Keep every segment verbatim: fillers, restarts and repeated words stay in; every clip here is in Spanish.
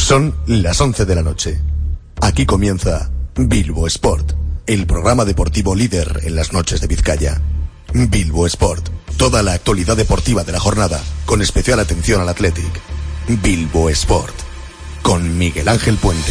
Son las once de la noche. Aquí comienza Bilbo Sport, el programa deportivo líder en las noches de Vizcaya. Bilbo Sport, toda la actualidad deportiva de la jornada, con especial atención al Athletic. Bilbo Sport, con Miguel Ángel Puente.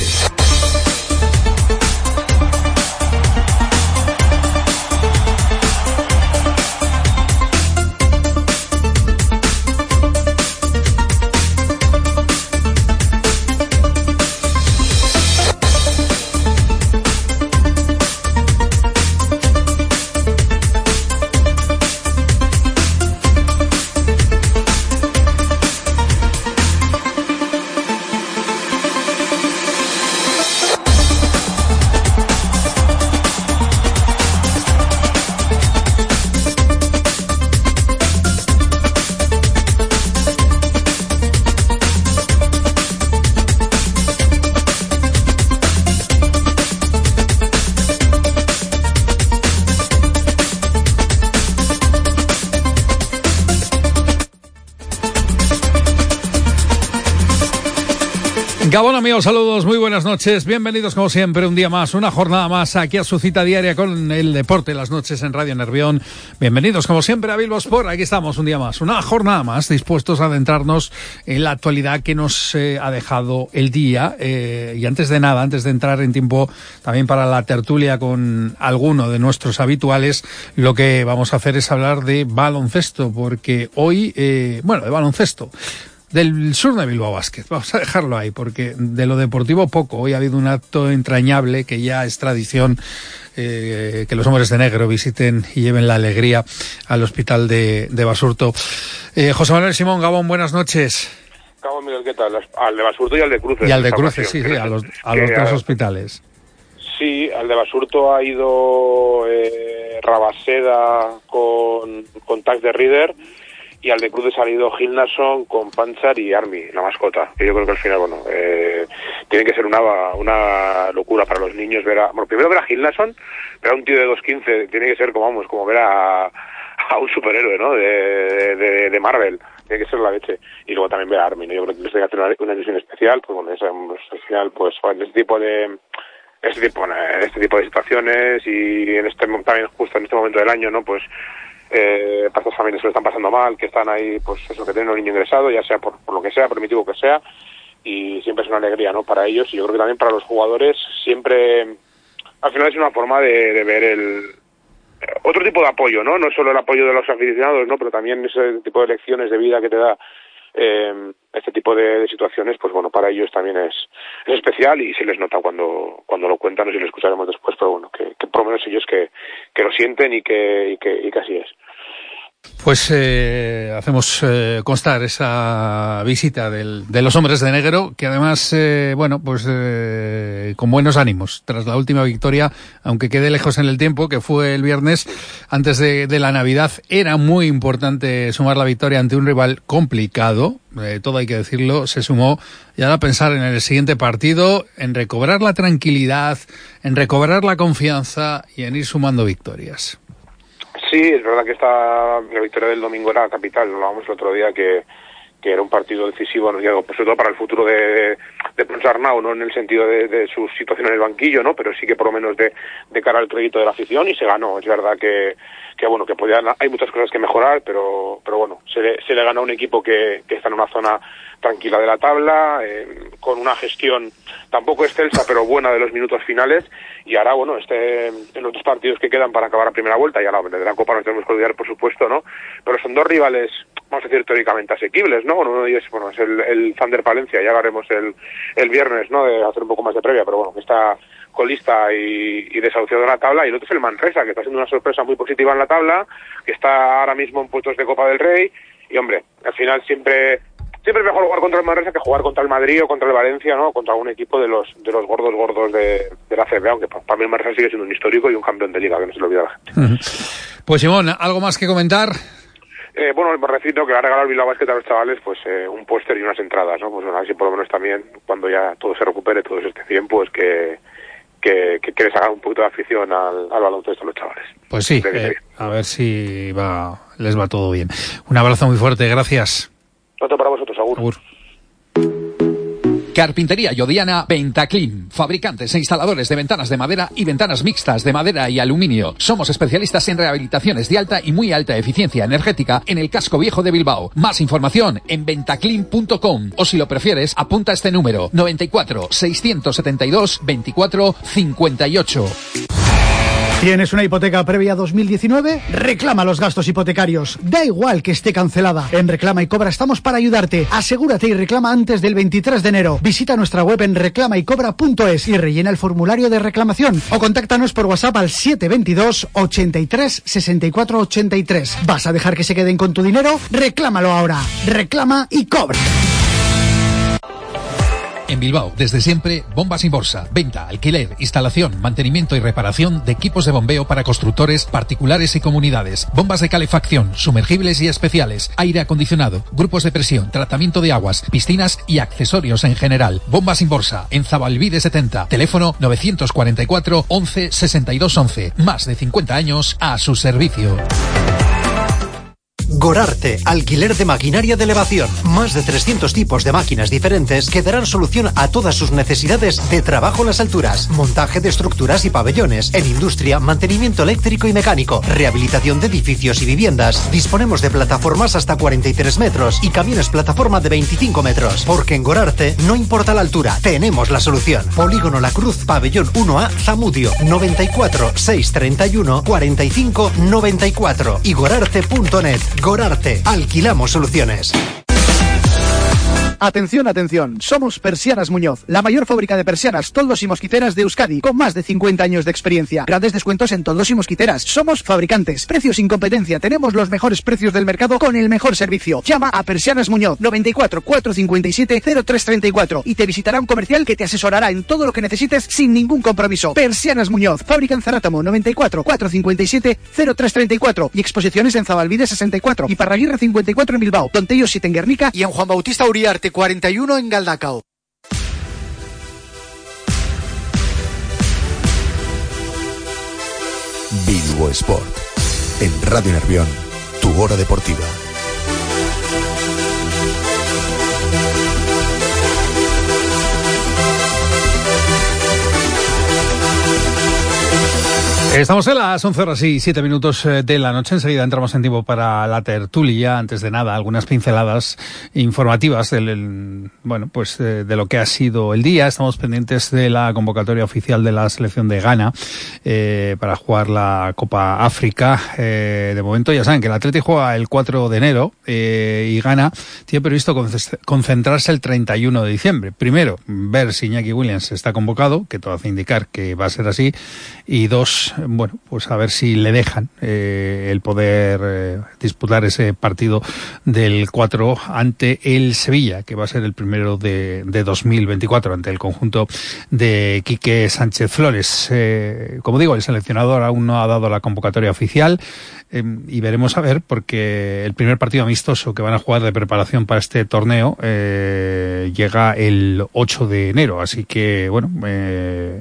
Gabón, amigos, saludos, muy buenas noches, bienvenidos como siempre un día más, una jornada más aquí a su cita diaria con el deporte, las noches en Radio Nervión. Bienvenidos como siempre a Bilbo Sport, aquí estamos un día más, una jornada más, dispuestos a adentrarnos en la actualidad que nos eh, ha dejado el día. Eh, y antes de nada, antes de entrar en tiempo también para la tertulia con alguno de nuestros habituales, lo que vamos a hacer es hablar de baloncesto, porque hoy, eh, bueno, de baloncesto. Del sur de Bilbao Basket, vamos a dejarlo ahí, porque de lo deportivo poco. Hoy ha habido un acto entrañable que ya es tradición, eh, que los hombres de negro visiten y lleven la alegría al hospital de, de Basurto. Eh, José Manuel Simón, Gabón, buenas noches. Gabón, Miguel, ¿qué tal? Al de Basurto y al de Cruces. Y al de Cruces, sí, sí, a los, a los dos hospitales. Sí, al de Basurto ha ido eh, Rabaseda con, con Tax de Reader, y al de Cruz ha salido Gilnason con Panchar y Army, la mascota, que yo creo que al final, bueno, eh, tiene que ser una una locura para los niños ver a, bueno, primero ver a Gilnason, ver a un tío de dos quince, tiene que ser como, vamos, como ver a, a un superhéroe, ¿no?, de, de, de Marvel, tiene que ser la leche, y luego también ver a Army, ¿no? Yo creo que les tiene que hacer una, una edición especial, pues bueno, es, al final, pues, en este tipo de, este tipo, este tipo de situaciones, y en este, también justo en este momento del año, ¿no?, pues, Eh, para estas familias que lo están pasando mal, que están ahí, pues eso, que tienen un niño ingresado, ya sea por, por lo que sea, por el motivo que sea, y siempre es una alegría, ¿no?, para ellos, y yo creo que también para los jugadores siempre, al final es una forma de, de ver el eh, otro tipo de apoyo, ¿no?, no solo el apoyo de los aficionados, ¿no?, pero también ese tipo de lecciones de vida que te da eh, este tipo de, de situaciones, pues bueno, para ellos también es, es especial, y se les nota cuando cuando lo cuentan, o si lo escucharemos después, pero bueno, que, que por lo menos ellos que, que lo sienten y que, y que, y que así es. Pues eh, hacemos eh, constar esa visita del, de los hombres de negro, que además, eh, bueno, pues eh, con buenos ánimos, tras la última victoria, aunque quede lejos en el tiempo, que fue el viernes antes de, de la Navidad. Era muy importante sumar la victoria ante un rival complicado, eh, todo hay que decirlo, se sumó, y ahora pensar en el siguiente partido, en recobrar la tranquilidad, en recobrar la confianza y en ir sumando victorias. Sí, es verdad que esta la victoria del domingo era capital, lo hablábamos el otro día, que, que era un partido decisivo, ¿no?, digo, pues sobre todo para el futuro de, de Ponsarnau, no en el sentido de, de su situación en el banquillo, ¿no?, pero sí que por lo menos de, de cara al crédito de la afición, y se ganó. Es verdad que, que bueno, que podían, hay muchas cosas que mejorar, pero pero bueno, se le, se le ganó a un equipo que, que está en una zona tranquila de la tabla, eh, con una gestión tampoco excelsa, pero buena de los minutos finales, y ahora, bueno, este en los dos partidos que quedan para acabar la primera vuelta, y ahora de la Copa nos tenemos que olvidar, por supuesto, ¿no?, pero son dos rivales, vamos a decir, teóricamente asequibles, ¿no? Uno de ellos, bueno, es el, el Thunder Palencia, ya hablaremos el, el viernes, ¿no?, de hacer un poco más de previa, pero bueno, que está colista y, y desahuciado en la tabla, y el otro es el Manresa, que está haciendo una sorpresa muy positiva en la tabla, que está ahora mismo en puestos de Copa del Rey, y hombre, al final siempre siempre es mejor jugar contra el Manresa que jugar contra el Madrid o contra el Valencia, ¿no?, contra un equipo de los de los gordos gordos de, de la C B A, aunque para mí el Manresa sigue siendo un histórico y un campeón de liga, que no se le olvida a la gente. Pues Simón, ¿algo más que comentar? Eh, bueno, me refiero que le ha regalado el Bilbao Basket a los chavales, pues eh, un póster y unas entradas, ¿no? Pues bueno, así por lo menos también, cuando ya todo se recupere, todo este tiempo, es que que, que, que les haga un poquito de afición al, al baloncesto a los chavales. Pues sí, eh, a ver si va, les va todo bien. Un abrazo muy fuerte, gracias. Otro para vosotros, Agur. Agur. Carpintería Llodiana Ventaclim. Fabricantes e instaladores de ventanas de madera y ventanas mixtas de madera y aluminio. Somos especialistas en rehabilitaciones de alta y muy alta eficiencia energética en el casco viejo de Bilbao. Más información en ventaclim punto com o si lo prefieres, apunta este número noventa y cuatro, seiscientos setenta y dos, veinticuatro cincuenta y ocho. ¿Tienes una hipoteca previa dos mil diecinueve? Reclama los gastos hipotecarios. Da igual que esté cancelada. En Reclama y Cobra estamos para ayudarte. Asegúrate y reclama antes del veintitrés de enero. Visita nuestra web en reclama y cobra punto es y rellena el formulario de reclamación. O contáctanos por WhatsApp al siete veintidós, ochenta y tres, sesenta y cuatro ochenta y tres. ¿Vas a dejar que se queden con tu dinero? Reclámalo ahora. Reclama y Cobra. En Bilbao, desde siempre, Bombas sin Bolsa. Venta, alquiler, instalación, mantenimiento y reparación de equipos de bombeo para constructores, particulares y comunidades. Bombas de calefacción, sumergibles y especiales, aire acondicionado, grupos de presión, tratamiento de aguas, piscinas y accesorios en general. Bombas sin Bolsa, en Zabalbide setenta. Teléfono novecientos cuarenta y cuatro, once, sesenta y dos once. Más de cincuenta años a su servicio. Gorarte, alquiler de maquinaria de elevación. Más de trescientos tipos de máquinas diferentes que darán solución a todas sus necesidades de trabajo en las alturas. Montaje de estructuras y pabellones. En industria, mantenimiento eléctrico y mecánico. Rehabilitación de edificios y viviendas. Disponemos de plataformas hasta cuarenta y tres metros y camiones plataforma de veinticinco metros. Porque en Gorarte no importa la altura, tenemos la solución. Polígono La Cruz, pabellón uno A, Zamudio. noventa y cuatro, seiscientos treinta y uno, cuarenta y cinco, noventa y cuatro. Y gorarte punto net. Gorarte, alquilamos soluciones. Atención, atención, somos Persianas Muñoz, la mayor fábrica de persianas, toldos y mosquiteras de Euskadi, con más de cincuenta años de experiencia. Grandes descuentos en toldos y mosquiteras. Somos fabricantes, precios sin competencia, tenemos los mejores precios del mercado con el mejor servicio. Llama a Persianas Muñoz, noventa y cuatro, cuatrocientos cincuenta y siete, cero tres treinta y cuatro y te visitará un comercial que te asesorará en todo lo que necesites sin ningún compromiso. Persianas Muñoz, fábrica en Zarátamo, noventa y cuatro, cuatrocientos cincuenta y siete, cero tres treinta y cuatro y exposiciones en Zabalbide sesenta y cuatro y Parraguirre cincuenta y cuatro en Bilbao, Tontello siete en Guernica y en Juan Bautista Uriarte cuarenta y uno en Galdacao. Bilbo Sport. En Radio Nervión, tu hora deportiva. Estamos en las once horas y siete minutos de la noche. Enseguida entramos en tiempo para la tertulia. Antes de nada, algunas pinceladas informativas del, bueno, pues de, de lo que ha sido el día. Estamos pendientes de la convocatoria oficial de la selección de Ghana eh, para jugar la Copa África. Eh, de momento ya saben que el Atleti juega el cuatro de enero eh, y Ghana tiene previsto concentrarse el treinta y uno de diciembre. Primero, ver si Iñaki Williams está convocado, que todo hace indicar que va a ser así. Y dos, bueno, pues a ver si le dejan eh, el poder eh, disputar ese partido del cuatro ante el Sevilla, que va a ser el primero de, de dos mil veinticuatro ante el conjunto de Quique Sánchez Flores. Eh, como digo, el seleccionador aún no ha dado la convocatoria oficial eh, y veremos a ver, porque el primer partido amistoso que van a jugar de preparación para este torneo eh, llega el ocho de enero, así que bueno, eh,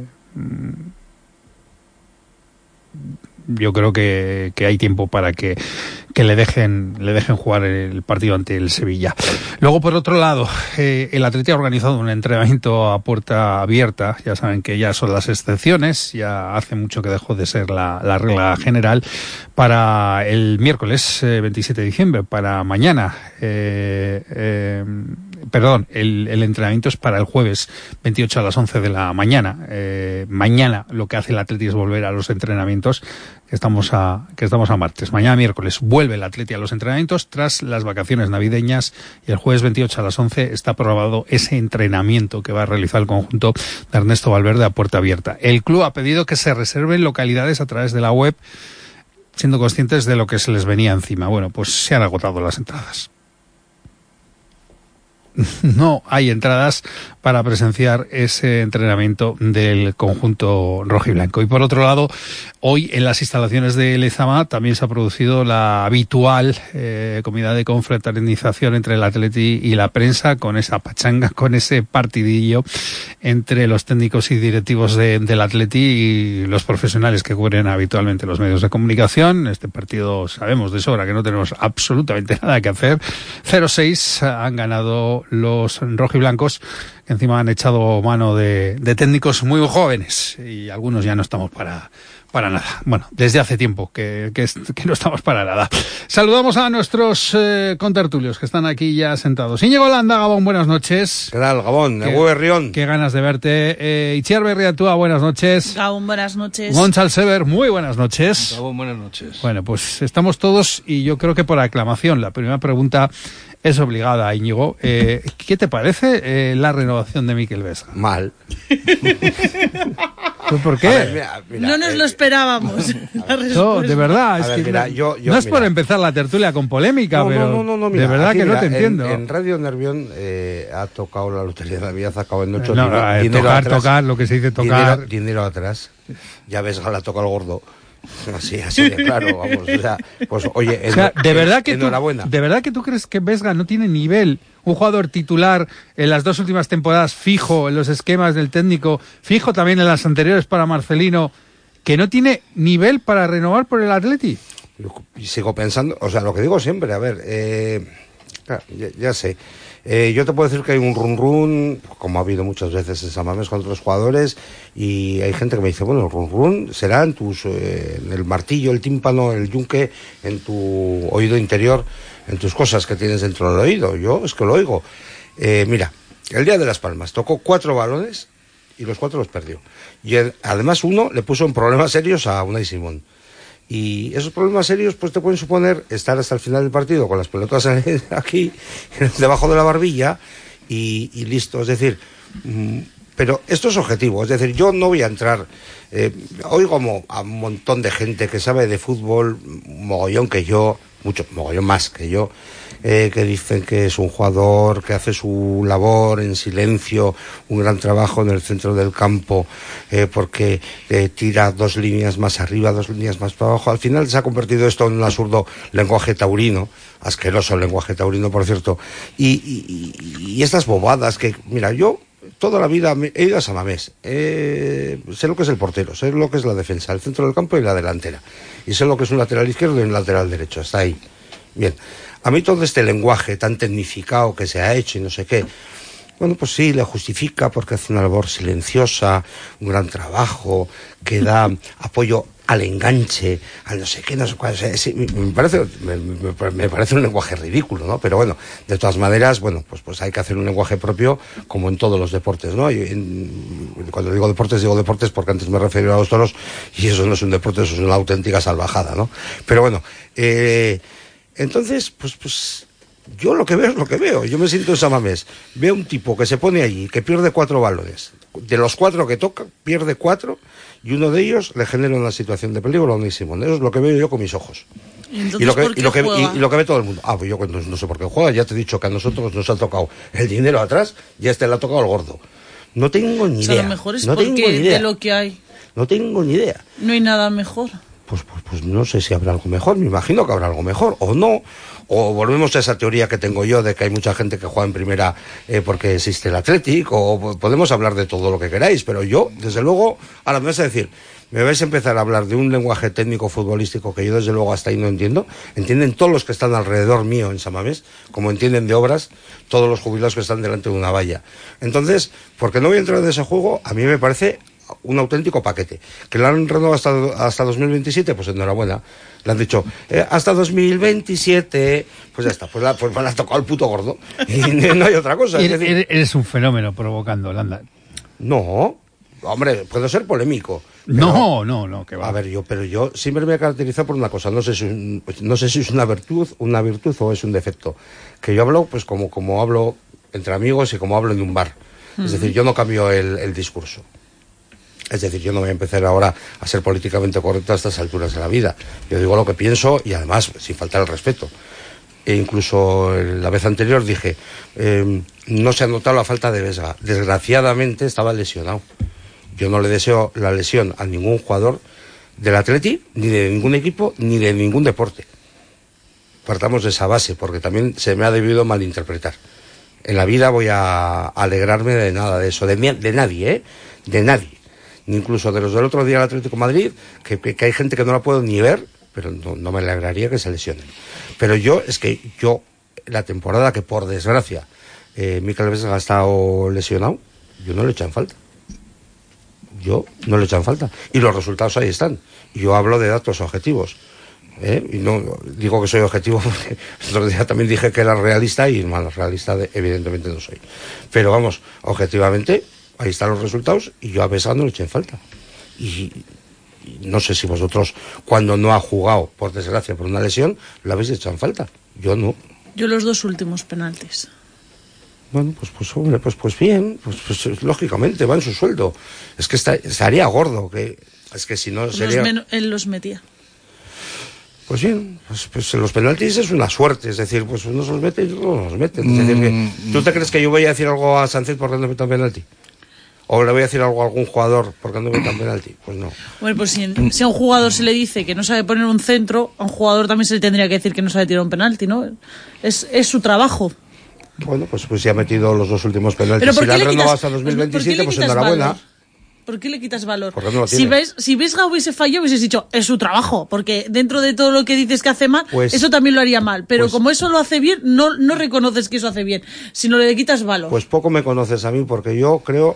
yo creo que, que hay tiempo para que, que le dejen le dejen jugar el partido ante el Sevilla. Luego, por otro lado, eh, el Atleti ha organizado un entrenamiento a puerta abierta. Ya saben que ya son las excepciones, ya hace mucho que dejó de ser la, la regla general, para el miércoles eh, veintisiete de diciembre, para mañana. Eh, eh, perdón, el, el entrenamiento es para el jueves veintiocho a las once de la mañana. Eh, mañana lo que hace el Atleti es volver a los entrenamientos, que estamos a, que estamos a martes. Mañana miércoles vuelve el Atleti a los entrenamientos tras las vacaciones navideñas, y el jueves veintiocho a las once está programado ese entrenamiento que va a realizar el conjunto de Ernesto Valverde a puerta abierta. El club ha pedido que se reserven localidades a través de la web, siendo conscientes de lo que se les venía encima. Bueno, pues se han agotado las entradas. No hay entradas para presenciar ese entrenamiento del conjunto rojiblanco. Y por otro lado, hoy en las instalaciones de Lezama también se ha producido la habitual eh, comida de confraternización entre el Atleti y la prensa, con esa pachanga, con ese partidillo entre los técnicos y directivos de, del Atleti y los profesionales que cubren habitualmente los medios de comunicación. Este partido sabemos de sobra que no tenemos absolutamente nada que hacer. cero seis han ganado haciendo los rojiblancos, que encima han echado mano de, de técnicos muy jóvenes y algunos ya no estamos para... Para nada. Bueno, desde hace tiempo que, que, que no estamos para nada. Saludamos a nuestros eh, contertulios que están aquí ya sentados. Íñigo Landa, Gabón, buenas noches. ¿Qué tal, Gabón? Qué, Ego Berrión. Qué ganas de verte. Eh, Itziar Berriatúa, buenas noches. Gabón, buenas noches. Gonzalo Sever, muy buenas noches. Gabón, buenas noches. Bueno, pues estamos todos y yo creo que por aclamación. La primera pregunta es obligada, Íñigo. Eh, ¿Qué te parece eh, la renovación de Mikel Vesga? Mal. ¿Por qué? Ver, mira, mira, no nos eh, lo esperábamos. No, de verdad, es ver, que mira, no, yo- yo, no es mira. por empezar la tertulia con polémica, No, pero no, no, no, mira, de verdad aquí, que no mira, te en- entiendo. En, Radio Nervión eh, ha tocado la lotería de Navidad, ha acabado en ocho No, dinero, no, eh, dinero tocar, atrás, tocar, lo que se dice tocar. Dinero, dinero atrás. Ya ves, la toca el gordo. Así, así de claro, vamos. O sea, pues oye, O sea, en- de verdad que tú, enhorabuena. de verdad que tú crees que Vesga no tiene nivel, un jugador titular en las dos últimas temporadas fijo en los esquemas del técnico, fijo también en las anteriores para Marcelino, que no tiene nivel para renovar por el Atleti. Y sigo pensando, o sea, lo que digo siempre, a ver, eh, claro, ya, ya sé. Eh, yo te puedo decir que hay un run run, como ha habido muchas veces en San Mamés con otros jugadores, y hay gente que me dice, bueno, el run run será en tus, eh, en el martillo, el tímpano, el yunque, en tu oído interior, en tus cosas que tienes dentro del oído. Yo es que lo oigo. Eh, mira, el día de Las Palmas tocó cuatro balones y los cuatro los perdió. Y el- además uno le puso en problemas serios a Unai Simón. Y esos problemas serios pues te pueden suponer estar hasta el final del partido con las pelotas aquí, debajo de la barbilla y, y listo. Es decir, mm, pero esto es objetivo. Es decir, yo no voy a entrar... Eh, oigo como a un montón de gente que sabe de fútbol, mogollón que yo, mucho, mogollón más que yo, eh, que dicen que es un jugador que hace su labor en silencio, un gran trabajo en el centro del campo, eh, porque eh, tira dos líneas más arriba, dos líneas más para abajo. Al final se ha convertido esto en un absurdo lenguaje taurino, asqueroso lenguaje taurino, por cierto, y, y, y, y estas bobadas que, mira, yo toda la vida me- he ido a San Mamés, eh, sé lo que es el portero, sé lo que es la defensa, el centro del campo y la delantera, y sé lo que es un lateral izquierdo y un lateral derecho, hasta ahí. Bien, a mí todo este lenguaje tan tecnificado que se ha hecho y no sé qué, bueno, pues sí, le justifica porque hace una labor silenciosa, un gran trabajo, que da apoyo al enganche, al no sé qué, no sé cuál. Sí, me parece, me, me, me parece un lenguaje ridículo, ¿no? Pero bueno, de todas maneras, bueno, pues, pues hay que hacer un lenguaje propio como en todos los deportes, ¿no? Y en, cuando digo deportes, digo deportes porque antes me refería a los toros y eso no es un deporte, eso es una auténtica salvajada, ¿no? Pero bueno, eh, entonces, pues, pues, yo lo que veo es lo que veo. Yo me siento en San Mamés. Veo un tipo que se pone allí, que pierde cuatro balones. De los cuatro que toca, pierde cuatro, y uno de ellos le genera una situación de peligro a Unai Simón. Eso es lo que veo yo con mis ojos. ¿Y entonces Y lo, que, por qué y, lo que, y, juega? y lo que ve todo el mundo. Ah, pues yo no, no sé por qué juega. Ya te he dicho que a nosotros nos ha tocado el dinero atrás y a este le ha tocado el gordo. No tengo ni O sea, idea. a lo mejor es no tengo porque ni idea. de lo que hay No tengo ni idea. no hay nada mejor. Pues, pues, pues no sé si habrá algo mejor, me imagino que habrá algo mejor, o no, o volvemos a esa teoría que tengo yo de que hay mucha gente que juega en primera eh, porque existe el Atlético, o podemos hablar de todo lo que queráis, pero yo, desde luego, ahora me vais a decir, me vais a empezar a hablar de un lenguaje técnico futbolístico que yo desde luego hasta ahí no entiendo, entienden todos los que están alrededor mío en San Mamés, como entienden de obras todos los jubilados que están delante de una valla. Entonces, porque no voy a entrar en ese juego, a mí me parece un auténtico paquete. Que lo han renovado hasta, hasta dos mil veintisiete, pues enhorabuena. Le han dicho, eh, hasta dos mil veintisiete, pues ya está, pues, la, pues me la ha tocado el puto gordo. Y no hay otra cosa. Es Eres, decir, eres un fenómeno provocando, Landa. no, hombre, puedo ser polémico. pero- No, no, no, que va. A ver, yo, pero yo siempre me he caracterizado por una cosa, no sé si, un- no sé si es una virtud, una virtud o es un defecto. Que yo hablo, pues como, como hablo entre amigos y como hablo en un bar. Es decir, yo no cambio el, el discurso. Es decir, yo no voy a empezar ahora a ser políticamente correcto a estas alturas de la vida. Yo digo lo que pienso y además, sin faltar el respeto. E incluso la vez anterior dije, eh, no se ha notado la falta de Vesga. Desgraciadamente estaba lesionado. Yo no le deseo la lesión a ningún jugador del Atleti, ni de ningún equipo, ni de ningún deporte. Partamos de esa base, porque también se me ha debido malinterpretar. En la vida voy a alegrarme de nada de eso, de, de nadie, ¿eh? De nadie. Ni incluso de los del otro día del Atlético de Madrid, que, que, que hay gente que no la puedo ni ver, pero no, no me alegraría que se lesionen. Pero yo, es que yo, la temporada que por desgracia eh, Mikel Vesga ha estado lesionado, yo no le echan falta. Yo no le echan falta. Y los resultados ahí están. Yo hablo de datos objetivos. ¿eh? Y no digo que soy objetivo porque el otro día también dije que era realista y bueno, realista de, evidentemente no soy. Pero vamos, objetivamente, ahí están los resultados y yo a Vesga no le echen falta. Y, y no sé si vosotros, cuando no ha jugado, por desgracia, por una lesión, lo habéis echado en falta. Yo no. Yo los dos últimos penaltis. Bueno, pues pues hombre, pues pues bien, pues, pues lógicamente va en su sueldo. Es que está, estaría gordo, que es que si no sería. Los men- él los metía. Pues bien, pues, pues en los penaltis es una suerte, es decir, pues unos los mete y otros no los meten. Es decir, que, ¿tú te crees que yo voy a decir algo a Sánchez porque no meta un penalti? ¿O le voy a decir algo a algún jugador porque no meta un penalti? Pues no. Bueno, pues si, si a un jugador se le dice que no sabe poner un centro, a un jugador también se le tendría que decir que no sabe tirar un penalti, ¿no? Es, es su trabajo. Bueno, pues, pues si ha metido los dos últimos penaltis. Pero ¿por Si qué le han le renovado quitas- hasta dos mil veintisiete, ¿por qué le pues quitas enhorabuena. valor? ¿Por qué le quitas valor? Porque no lo Si tiene. ves, si Vesga hubiese fallado, hubieses dicho, es su trabajo, porque dentro de todo lo que dices que hace mal, Pues- eso también lo haría mal. Pero pues- como eso lo hace bien, no, no reconoces que eso hace bien, sino le quitas valor. Pues poco me conoces a mí, porque yo creo,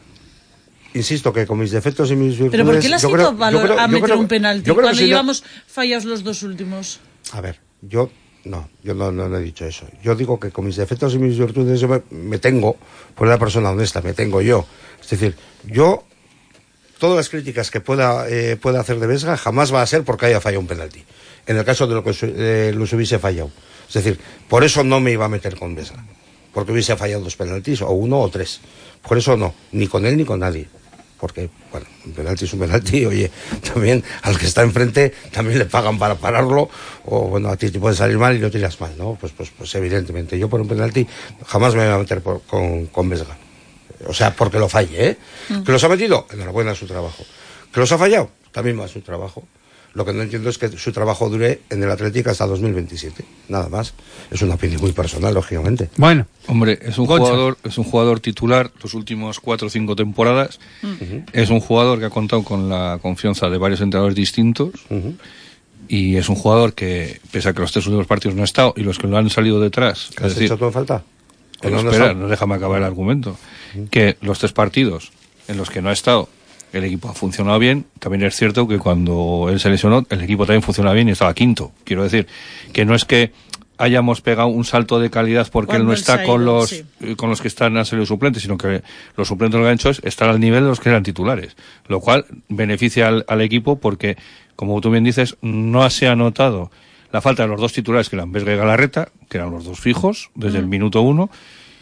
insisto, que con mis defectos y mis virtudes... Pero ¿por qué le has yo quitado creo- yo valor creo- a yo meter creo- un penalti yo creo que cuando si no- llevamos fallados los dos últimos? A ver, yo no, yo no, no, no he dicho eso. Yo digo que con mis defectos y mis virtudes yo me, me tengo, por una persona honesta, me tengo yo. Es decir, yo, todas las críticas que pueda, eh, pueda hacer de Vesga jamás va a ser porque haya fallado un penalti. En el caso de lo que su- eh, los hubiese fallado. Es decir, por eso no me iba a meter con Vesga. Porque hubiese fallado dos penaltis, o uno o tres. Por eso no, ni con él ni con nadie. Porque, bueno, un penalti es un penalti, oye, también al que está enfrente también le pagan para pararlo, o bueno, a ti te puede salir mal y lo tiras mal, ¿no? Pues, pues, pues evidentemente, yo por un penalti jamás me voy a meter por, con, con Vesga. O sea, porque lo falle, ¿eh? Mm. ¿Que los ha metido? Enhorabuena a su trabajo. ¿Que los ha fallado? También va a su trabajo. Lo que no entiendo es que su trabajo dure en el Atlético hasta dos mil veintisiete. Nada más. Es una opinión muy personal, lógicamente. Bueno. Hombre, es un Concha. jugador, es un jugador titular los últimos cuatro o cinco temporadas. Uh-huh. Es un jugador que ha contado con la confianza de varios entrenadores distintos. Uh-huh. Y es un jugador que, pese a que los tres últimos partidos no ha estado y los que lo han salido detrás. ¿Has hecho todo en falta? Que no, espera, no déjame acabar el argumento. Uh-huh. Que los tres partidos en los que no ha estado, el equipo ha funcionado bien. También es cierto que cuando él se lesionó, el equipo también funcionaba bien y estaba quinto. Quiero decir, que no es que hayamos pegado un salto de calidad porque cuando él no está con ido, los sí. con los que están a ser suplentes, sino que los suplentes lo que han hecho es estar al nivel de los que eran titulares, lo cual beneficia al, al equipo porque, como tú bien dices, no se ha notado la falta de los dos titulares que eran Vesga y Galarreta, que eran los dos fijos desde mm. el minuto uno,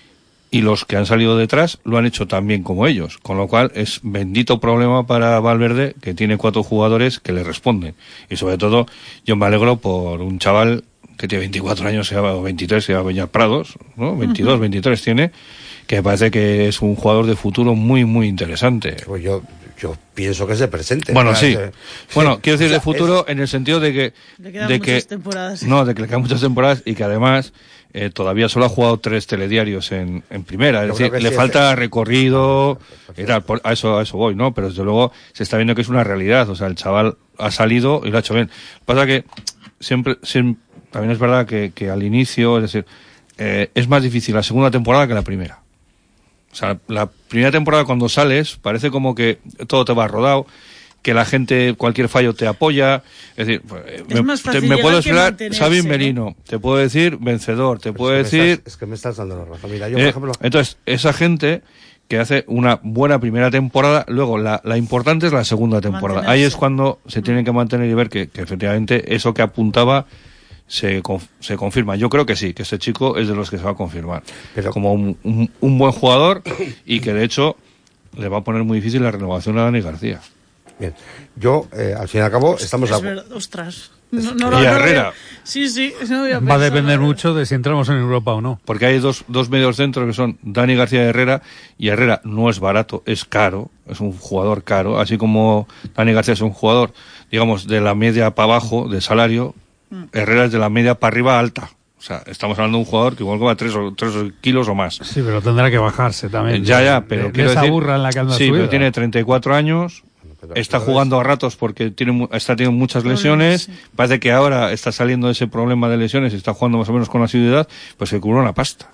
y los que han salido detrás lo han hecho tan bien como ellos, con lo cual es bendito problema para Valverde, que tiene cuatro jugadores que le responden. Y sobre todo, yo me alegro por un chaval que tiene veinticuatro años, se llama, o veintitrés, se llama Beñat Prados, ¿no? veintidós, uh-huh. veintitrés tiene, que me parece que es un jugador de futuro muy, muy interesante. Pues yo, yo pienso que es de presente. Bueno, sí. De... Bueno, quiero decir o sea, de futuro es... en el sentido de que... Le quedan de muchas que, temporadas. No, de que le quedan muchas temporadas y que además eh, todavía solo ha jugado tres telediarios en, en primera. Es decir, le sí, falta es... recorrido y tal, por, a, eso, a eso voy, ¿no? Pero desde luego se está viendo que es una realidad. O sea, el chaval ha salido y lo ha hecho bien. Pasa que siempre... siempre también es verdad que, que al inicio, es decir, eh, es más difícil la segunda temporada que la primera. O sea, la primera temporada cuando sales parece como que todo te va rodado, que la gente, cualquier fallo te apoya. Es decir, es me, más fácil te, me puedo esperar ¿no? Sabin Merino, te puedo decir vencedor, te Pero puedo es que decir... Estás, es que me estás dando la razón. Mira, yo, eh, por ejemplo... Entonces, esa gente que hace una buena primera temporada, luego la, la importante es la segunda temporada. Mantenerse. Ahí es cuando se tienen que mantener y ver que, que efectivamente eso que apuntaba se, se confirma. Yo creo que sí, que este chico es de los que se va a confirmar pero como un, un, un buen jugador y que de hecho le va a poner muy difícil la renovación a Dani García. Bien, yo eh, al fin y al cabo estamos... Es verdad, ostras. No, no, y no, Herrera. No, sí, sí. No voy a va a depender mucho de si entramos en Europa o no. Porque hay dos, dos medios centros que son Dani García y Herrera, y Herrera no es barato, es caro, es un jugador caro, así como Dani García es un jugador, digamos, de la media para abajo de salario, Herrera es de la media para arriba alta. O sea, estamos hablando de un jugador que igual va tres o tres kilos o más. Sí, pero tendrá que bajarse también. Eh, ya, ya, pero de, quiero de esa decir, burra en la que anda sí, subida. Pero tiene treinta y cuatro años, pero, está pero jugando es... a ratos porque tiene está teniendo muchas lesiones. Sí. Parece que ahora está saliendo de ese problema de lesiones y está jugando más o menos con asiduidad, pues se cubre una pasta.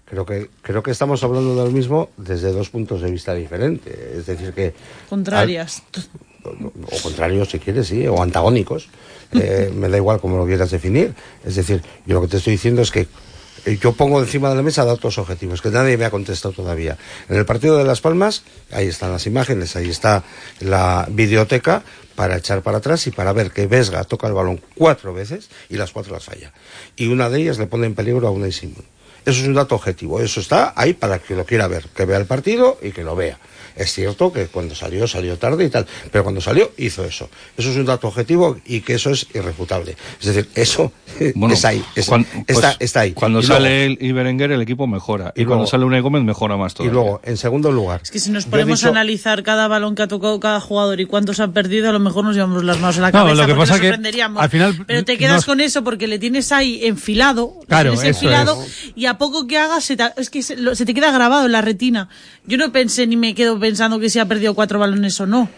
Creo que creo que estamos hablando de lo mismo desde dos puntos de vista diferentes. Es decir, que... Contrarias. Al, o, o contrarios, si quieres, sí, o antagónicos. Eh, me da igual cómo lo quieras definir. Es decir, yo lo que te estoy diciendo es que yo pongo encima de la mesa datos objetivos, que nadie me ha contestado todavía. En el partido de Las Palmas, ahí están las imágenes, ahí está la videoteca para echar para atrás y para ver que Vesga toca el balón cuatro veces y las cuatro las falla. Y una de ellas le pone en peligro a Unai Simón. Eso es un dato objetivo, eso está ahí para que lo quiera ver, que vea el partido y que lo vea. Es cierto que cuando salió, salió tarde y tal, pero cuando salió, hizo eso. Eso es un dato objetivo y que eso es irrefutable. Es decir, eso bueno, es ahí, es, cuando, está, pues, está ahí. Cuando y sale luego, él y Berenguer, el equipo mejora. Y, y luego, cuando sale Unai Gómez, mejora más todavía. Y luego, en segundo lugar... Es que si nos ponemos dicho, a analizar cada balón que ha tocado cada jugador y cuántos han perdido, a lo mejor nos llevamos las manos en la cabeza, no, lo que pasa nos sorprenderíamos. Al final, pero te quedas nos... con eso porque le tienes ahí enfilado, claro, tienes enfilado es. Y a poco que hagas, se te, es que se, lo, se te queda grabado en la retina. Yo no pensé ni me quedo pensando que si ha perdido cuatro balones o no.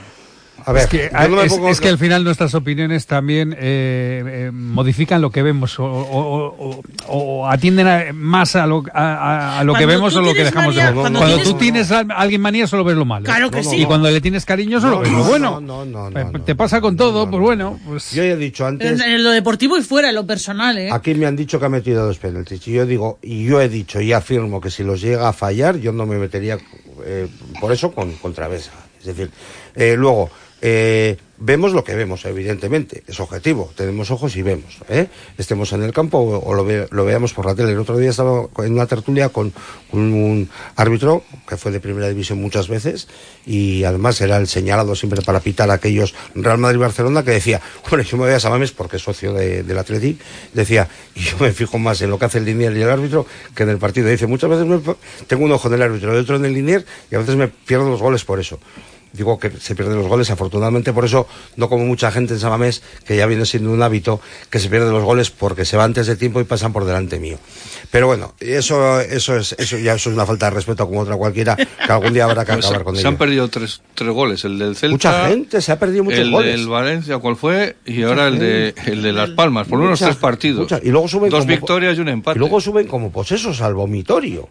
A ver, es que, no me es, pongo... es que al final nuestras opiniones también eh, eh, modifican lo que vemos o, o, o, o atienden a, más a lo, a, a lo que vemos o lo que dejamos manía, de ver. Cuando, cuando tú no, tienes a alguien manía solo ves lo malo. Claro que no, sí. Y cuando le tienes cariño solo no, ves no, lo bueno. No, no, no, no, Te pasa con todo, no, no, pues bueno. Pues... Yo ya he dicho antes... En, en lo deportivo y fuera, en lo personal, ¿eh? Aquí me han dicho que ha metido dos penaltis. Y yo digo, y yo he dicho y afirmo que si los llega a fallar, yo no me metería eh, por eso con, contra Vesga. Es decir, eh, luego... Eh, vemos lo que vemos, evidentemente, es objetivo, tenemos ojos y vemos, ¿eh? Estemos en el campo o, o lo, ve, lo veamos por la tele. El otro día estaba en una tertulia con, con un árbitro que fue de primera división muchas veces y además era el señalado siempre para pitar a aquellos Real Madrid-Barcelona, que decía, bueno, yo me voy a Samames porque es socio de, del Athletic, decía, y yo me fijo más en lo que hace el linier y el árbitro que en el partido. Dice, muchas veces me, tengo un ojo en el árbitro y otro en el linier y a veces me pierdo los goles por eso. Digo que se pierden los goles, afortunadamente, por eso no como mucha gente en Samamés, que ya viene siendo un hábito, que se pierden los goles porque se va antes de tiempo y pasan por delante mío. Pero bueno, eso eso es eso ya eso es una falta de respeto como otra cualquiera, que algún día habrá que acabar pues con ello. Se han perdido tres, tres goles, el del Celta... Mucha gente, se ha perdido muchos el goles. El del Valencia, ¿cuál fue? Y mucha ahora el de, el de Las Palmas, por lo menos tres partidos. Mucha, y luego suben Dos como, victorias y un empate. Y luego suben como posesos al vomitorio.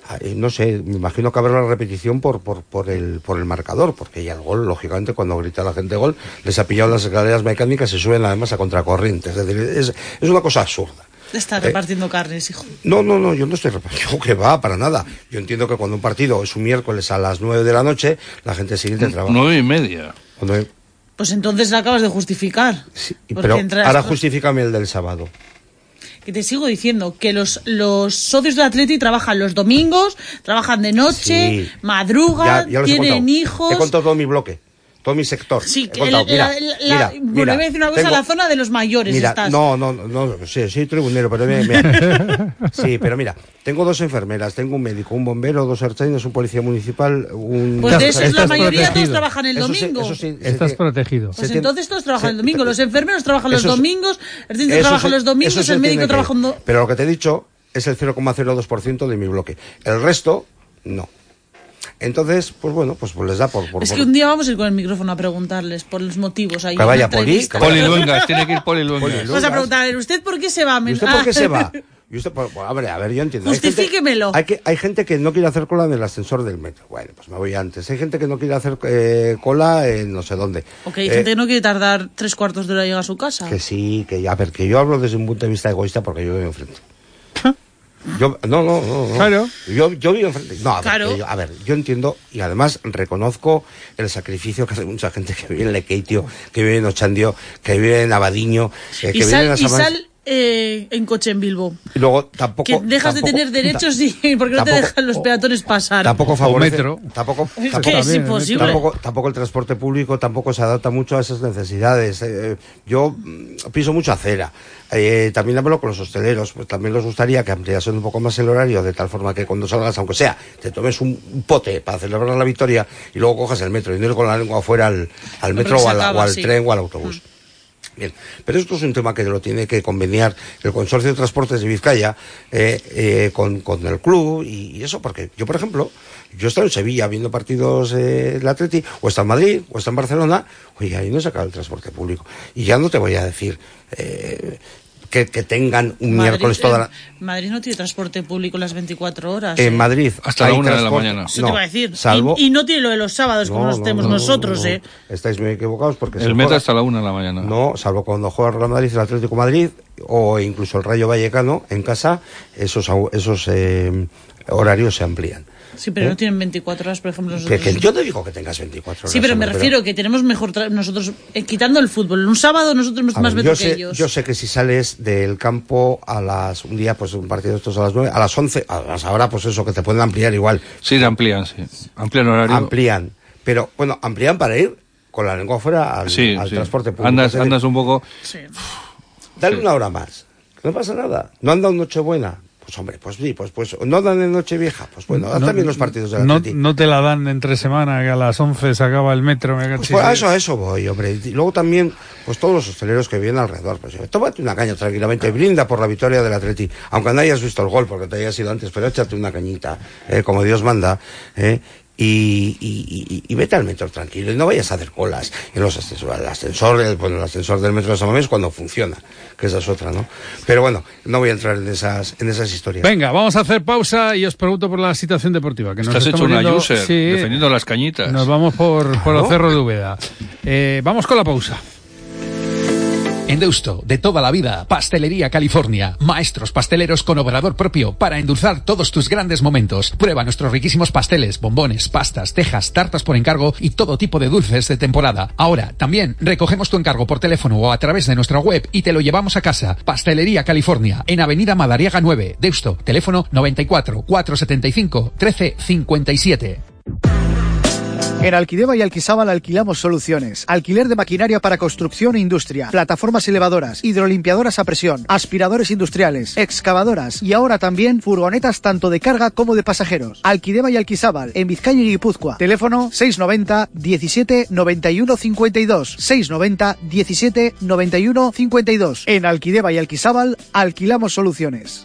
No sé, me imagino que habrá la repetición por por por el por el marcador, porque ya el gol, lógicamente, cuando grita la gente gol, les ha pillado las escaleras mecánicas y suben además a contracorriente. Es decir, es, es una cosa absurda. Está repartiendo eh, carnes, hijo. No, no, no, yo no estoy repartiendo, que va, para nada. Yo entiendo que cuando un partido es un miércoles a las nueve de la noche, la gente sigue de trabajo. Nueve y media. Cuando... Pues entonces la acabas de justificar. Sí, pero ahora justifícame el del sábado. Que te sigo diciendo que los, los socios del Atleti trabajan los domingos, trabajan de noche, sí. madrugan, ya, ya tienen he hijos. He contado todo mi bloque, todo mi sector. Sí, que contado, la, mira, la, mira, la, mira, bueno, voy a decir una cosa, tengo, la zona de los mayores mira, estás. No, no, no, sí, soy tribunero, pero mira, mira. Sí, pero mira, tengo dos enfermeras, tengo un médico, un bombero, dos archainos, un policía municipal, un... Pues de eso es la mayoría, protegido. Todos trabajan el domingo. Eso sí, eso sí, Estás protegido. Pues entonces todos trabajan el domingo, los enfermeros trabajan los domingos, el dentista trabaja los domingos, el médico trabaja un domingo. Pero lo que te he dicho es el cero coma cero dos por ciento de mi bloque. El resto, no. Entonces, pues bueno, pues, pues les da por, por... Es que por... un día vamos a ir con el micrófono a preguntarles por los motivos. Ahí que vaya Poli. Que Poli Luengas, tiene que ir Poli Luengas. Vamos a preguntar, ¿usted por qué se va? ¿Y usted por qué se va? Y usted, pues, a ver, a ver, yo entiendo. Justifíquemelo. Hay, gente, hay, que, hay gente que no quiere hacer cola en el ascensor del metro. Bueno, pues me voy antes. Hay gente que no quiere hacer eh, cola en no sé dónde. Ok, hay eh, gente que no quiere tardar tres cuartos de hora en llegar a su casa. Que sí, que ya, a ver, que yo hablo desde un punto de vista egoísta porque yo vivo enfrente. Yo, no, no, no, no. Claro. Yo, yo vivo enfrente. No, a ver, claro. yo, a ver, yo entiendo y además reconozco el sacrificio que hace mucha gente que vive en Lequeitio, que vive en Ochandio, que vive en Abadiño, eh, que y vive sal, en las y sal eh, en coche en Bilbo. Y luego tampoco... Que dejas tampoco, de tener derechos y porque no tampoco, te dejan los peatones pasar. Tampoco favorece... metro. Tampoco, es tampoco, que es imposible. Tampoco, tampoco el transporte público tampoco se adapta mucho a esas necesidades. Eh, yo piso mucha acera. Eh, también hablo con los hosteleros, pues también les gustaría que ampliasen un poco más el horario, de tal forma que cuando salgas, aunque sea, te tomes un, un pote para celebrar la victoria y luego cojas el metro y no ir con la lengua afuera al, al metro o al, acaba, o al sí. tren o al autobús. Mm. Bien, pero esto es un tema que lo tiene que conveniar el Consorcio de Transportes de Vizcaya eh, eh, con, con el club y, y eso, porque yo, por ejemplo, yo he estado en Sevilla viendo partidos eh, del Atleti, o está en Madrid, o está en Barcelona, oye, ahí no se acaba el transporte público. Y ya no te voy a decir... Eh, que, que tengan un Madrid, miércoles toda la... Eh, Madrid no tiene transporte público las veinticuatro horas. En eh. Madrid. Hasta la una de la mañana. Eso no, te iba a decir. Salvo... Y, y no tiene lo de los sábados, como no, nos no, tenemos no, nosotros, no, no. ¿eh? Estáis muy equivocados porque... El metro hasta la una de la mañana. No, salvo cuando juega el Real Madrid, el Atlético de Madrid, o incluso el Rayo Vallecano en casa, esos, esos eh, horarios se amplían. Sí, pero ¿Eh? no tienen veinticuatro horas, por ejemplo. Nosotros. Que, que yo te digo que tengas veinticuatro horas. Sí, pero me hombre, refiero pero... que tenemos mejor tra- nosotros, eh, quitando el fútbol, un sábado nosotros hemos más veces que ellos. Yo sé que si sales del campo a las, un día, pues un partido de estos a las nueve, a las once, a las ahora, pues eso, que te pueden ampliar igual. Sí, te amplían, sí. Amplían horario. Amplían. Pero, bueno, amplían para ir con la lengua afuera al, sí, al sí. transporte público. Andas, andas un poco... Sí. Dale sí. una hora más. No pasa nada. ¿No han dado Nochebuena? Pues hombre, pues sí, pues, pues no dan en Nochevieja, pues bueno, dan no, también los partidos de la no, Atleti. no te la dan entre semana, que a las once se acaba el metro. Me Pues, pues a eso, a eso voy, hombre. Y luego también, pues todos los hosteleros que vienen alrededor, pues tómate una caña tranquilamente, brinda por la victoria del Atleti, aunque no hayas visto el gol, porque te hayas ido antes, pero échate una cañita, eh, como Dios manda, eh. Y, y, y, y vete al metro tranquilo y no vayas a hacer colas en los ascensores, el ascensor, el, bueno, el ascensor del metro de San Mamés cuando funciona, que esa es otra, ¿no? Pero bueno, no voy a entrar en esas, en esas historias. Venga, vamos a hacer pausa y os pregunto por la situación deportiva. Que nos Estás hecho una viendo, user, sí, defendiendo las cañitas. Nos vamos por, por Claro. los cerros de Úbeda. Eh, vamos con la pausa. En Deusto, de toda la vida, Pastelería California. Maestros pasteleros con obrador propio para endulzar todos tus grandes momentos. Prueba nuestros riquísimos pasteles, bombones, pastas, tejas, tartas por encargo y todo tipo de dulces de temporada. Ahora, también recogemos tu encargo por teléfono o a través de nuestra web y te lo llevamos a casa. Pastelería California, en Avenida Madariaga nueve, Deusto. Teléfono noventa y cuatro, cuatrocientos setenta y cinco, trece cincuenta y siete. En Alquideva y Alquisábal alquilamos soluciones. Alquiler de maquinaria para construcción e industria, plataformas elevadoras, hidrolimpiadoras a presión, aspiradores industriales, excavadoras y ahora también furgonetas tanto de carga como de pasajeros. Alquideva y Alquisábal, en Vizcaya y Guipúzcoa. Teléfono seiscientos noventa, diecisiete, noventa y uno, cincuenta y dos. seiscientos noventa, diecisiete, noventa y uno, cincuenta y dos. En Alquideva y Alquisábal alquilamos soluciones.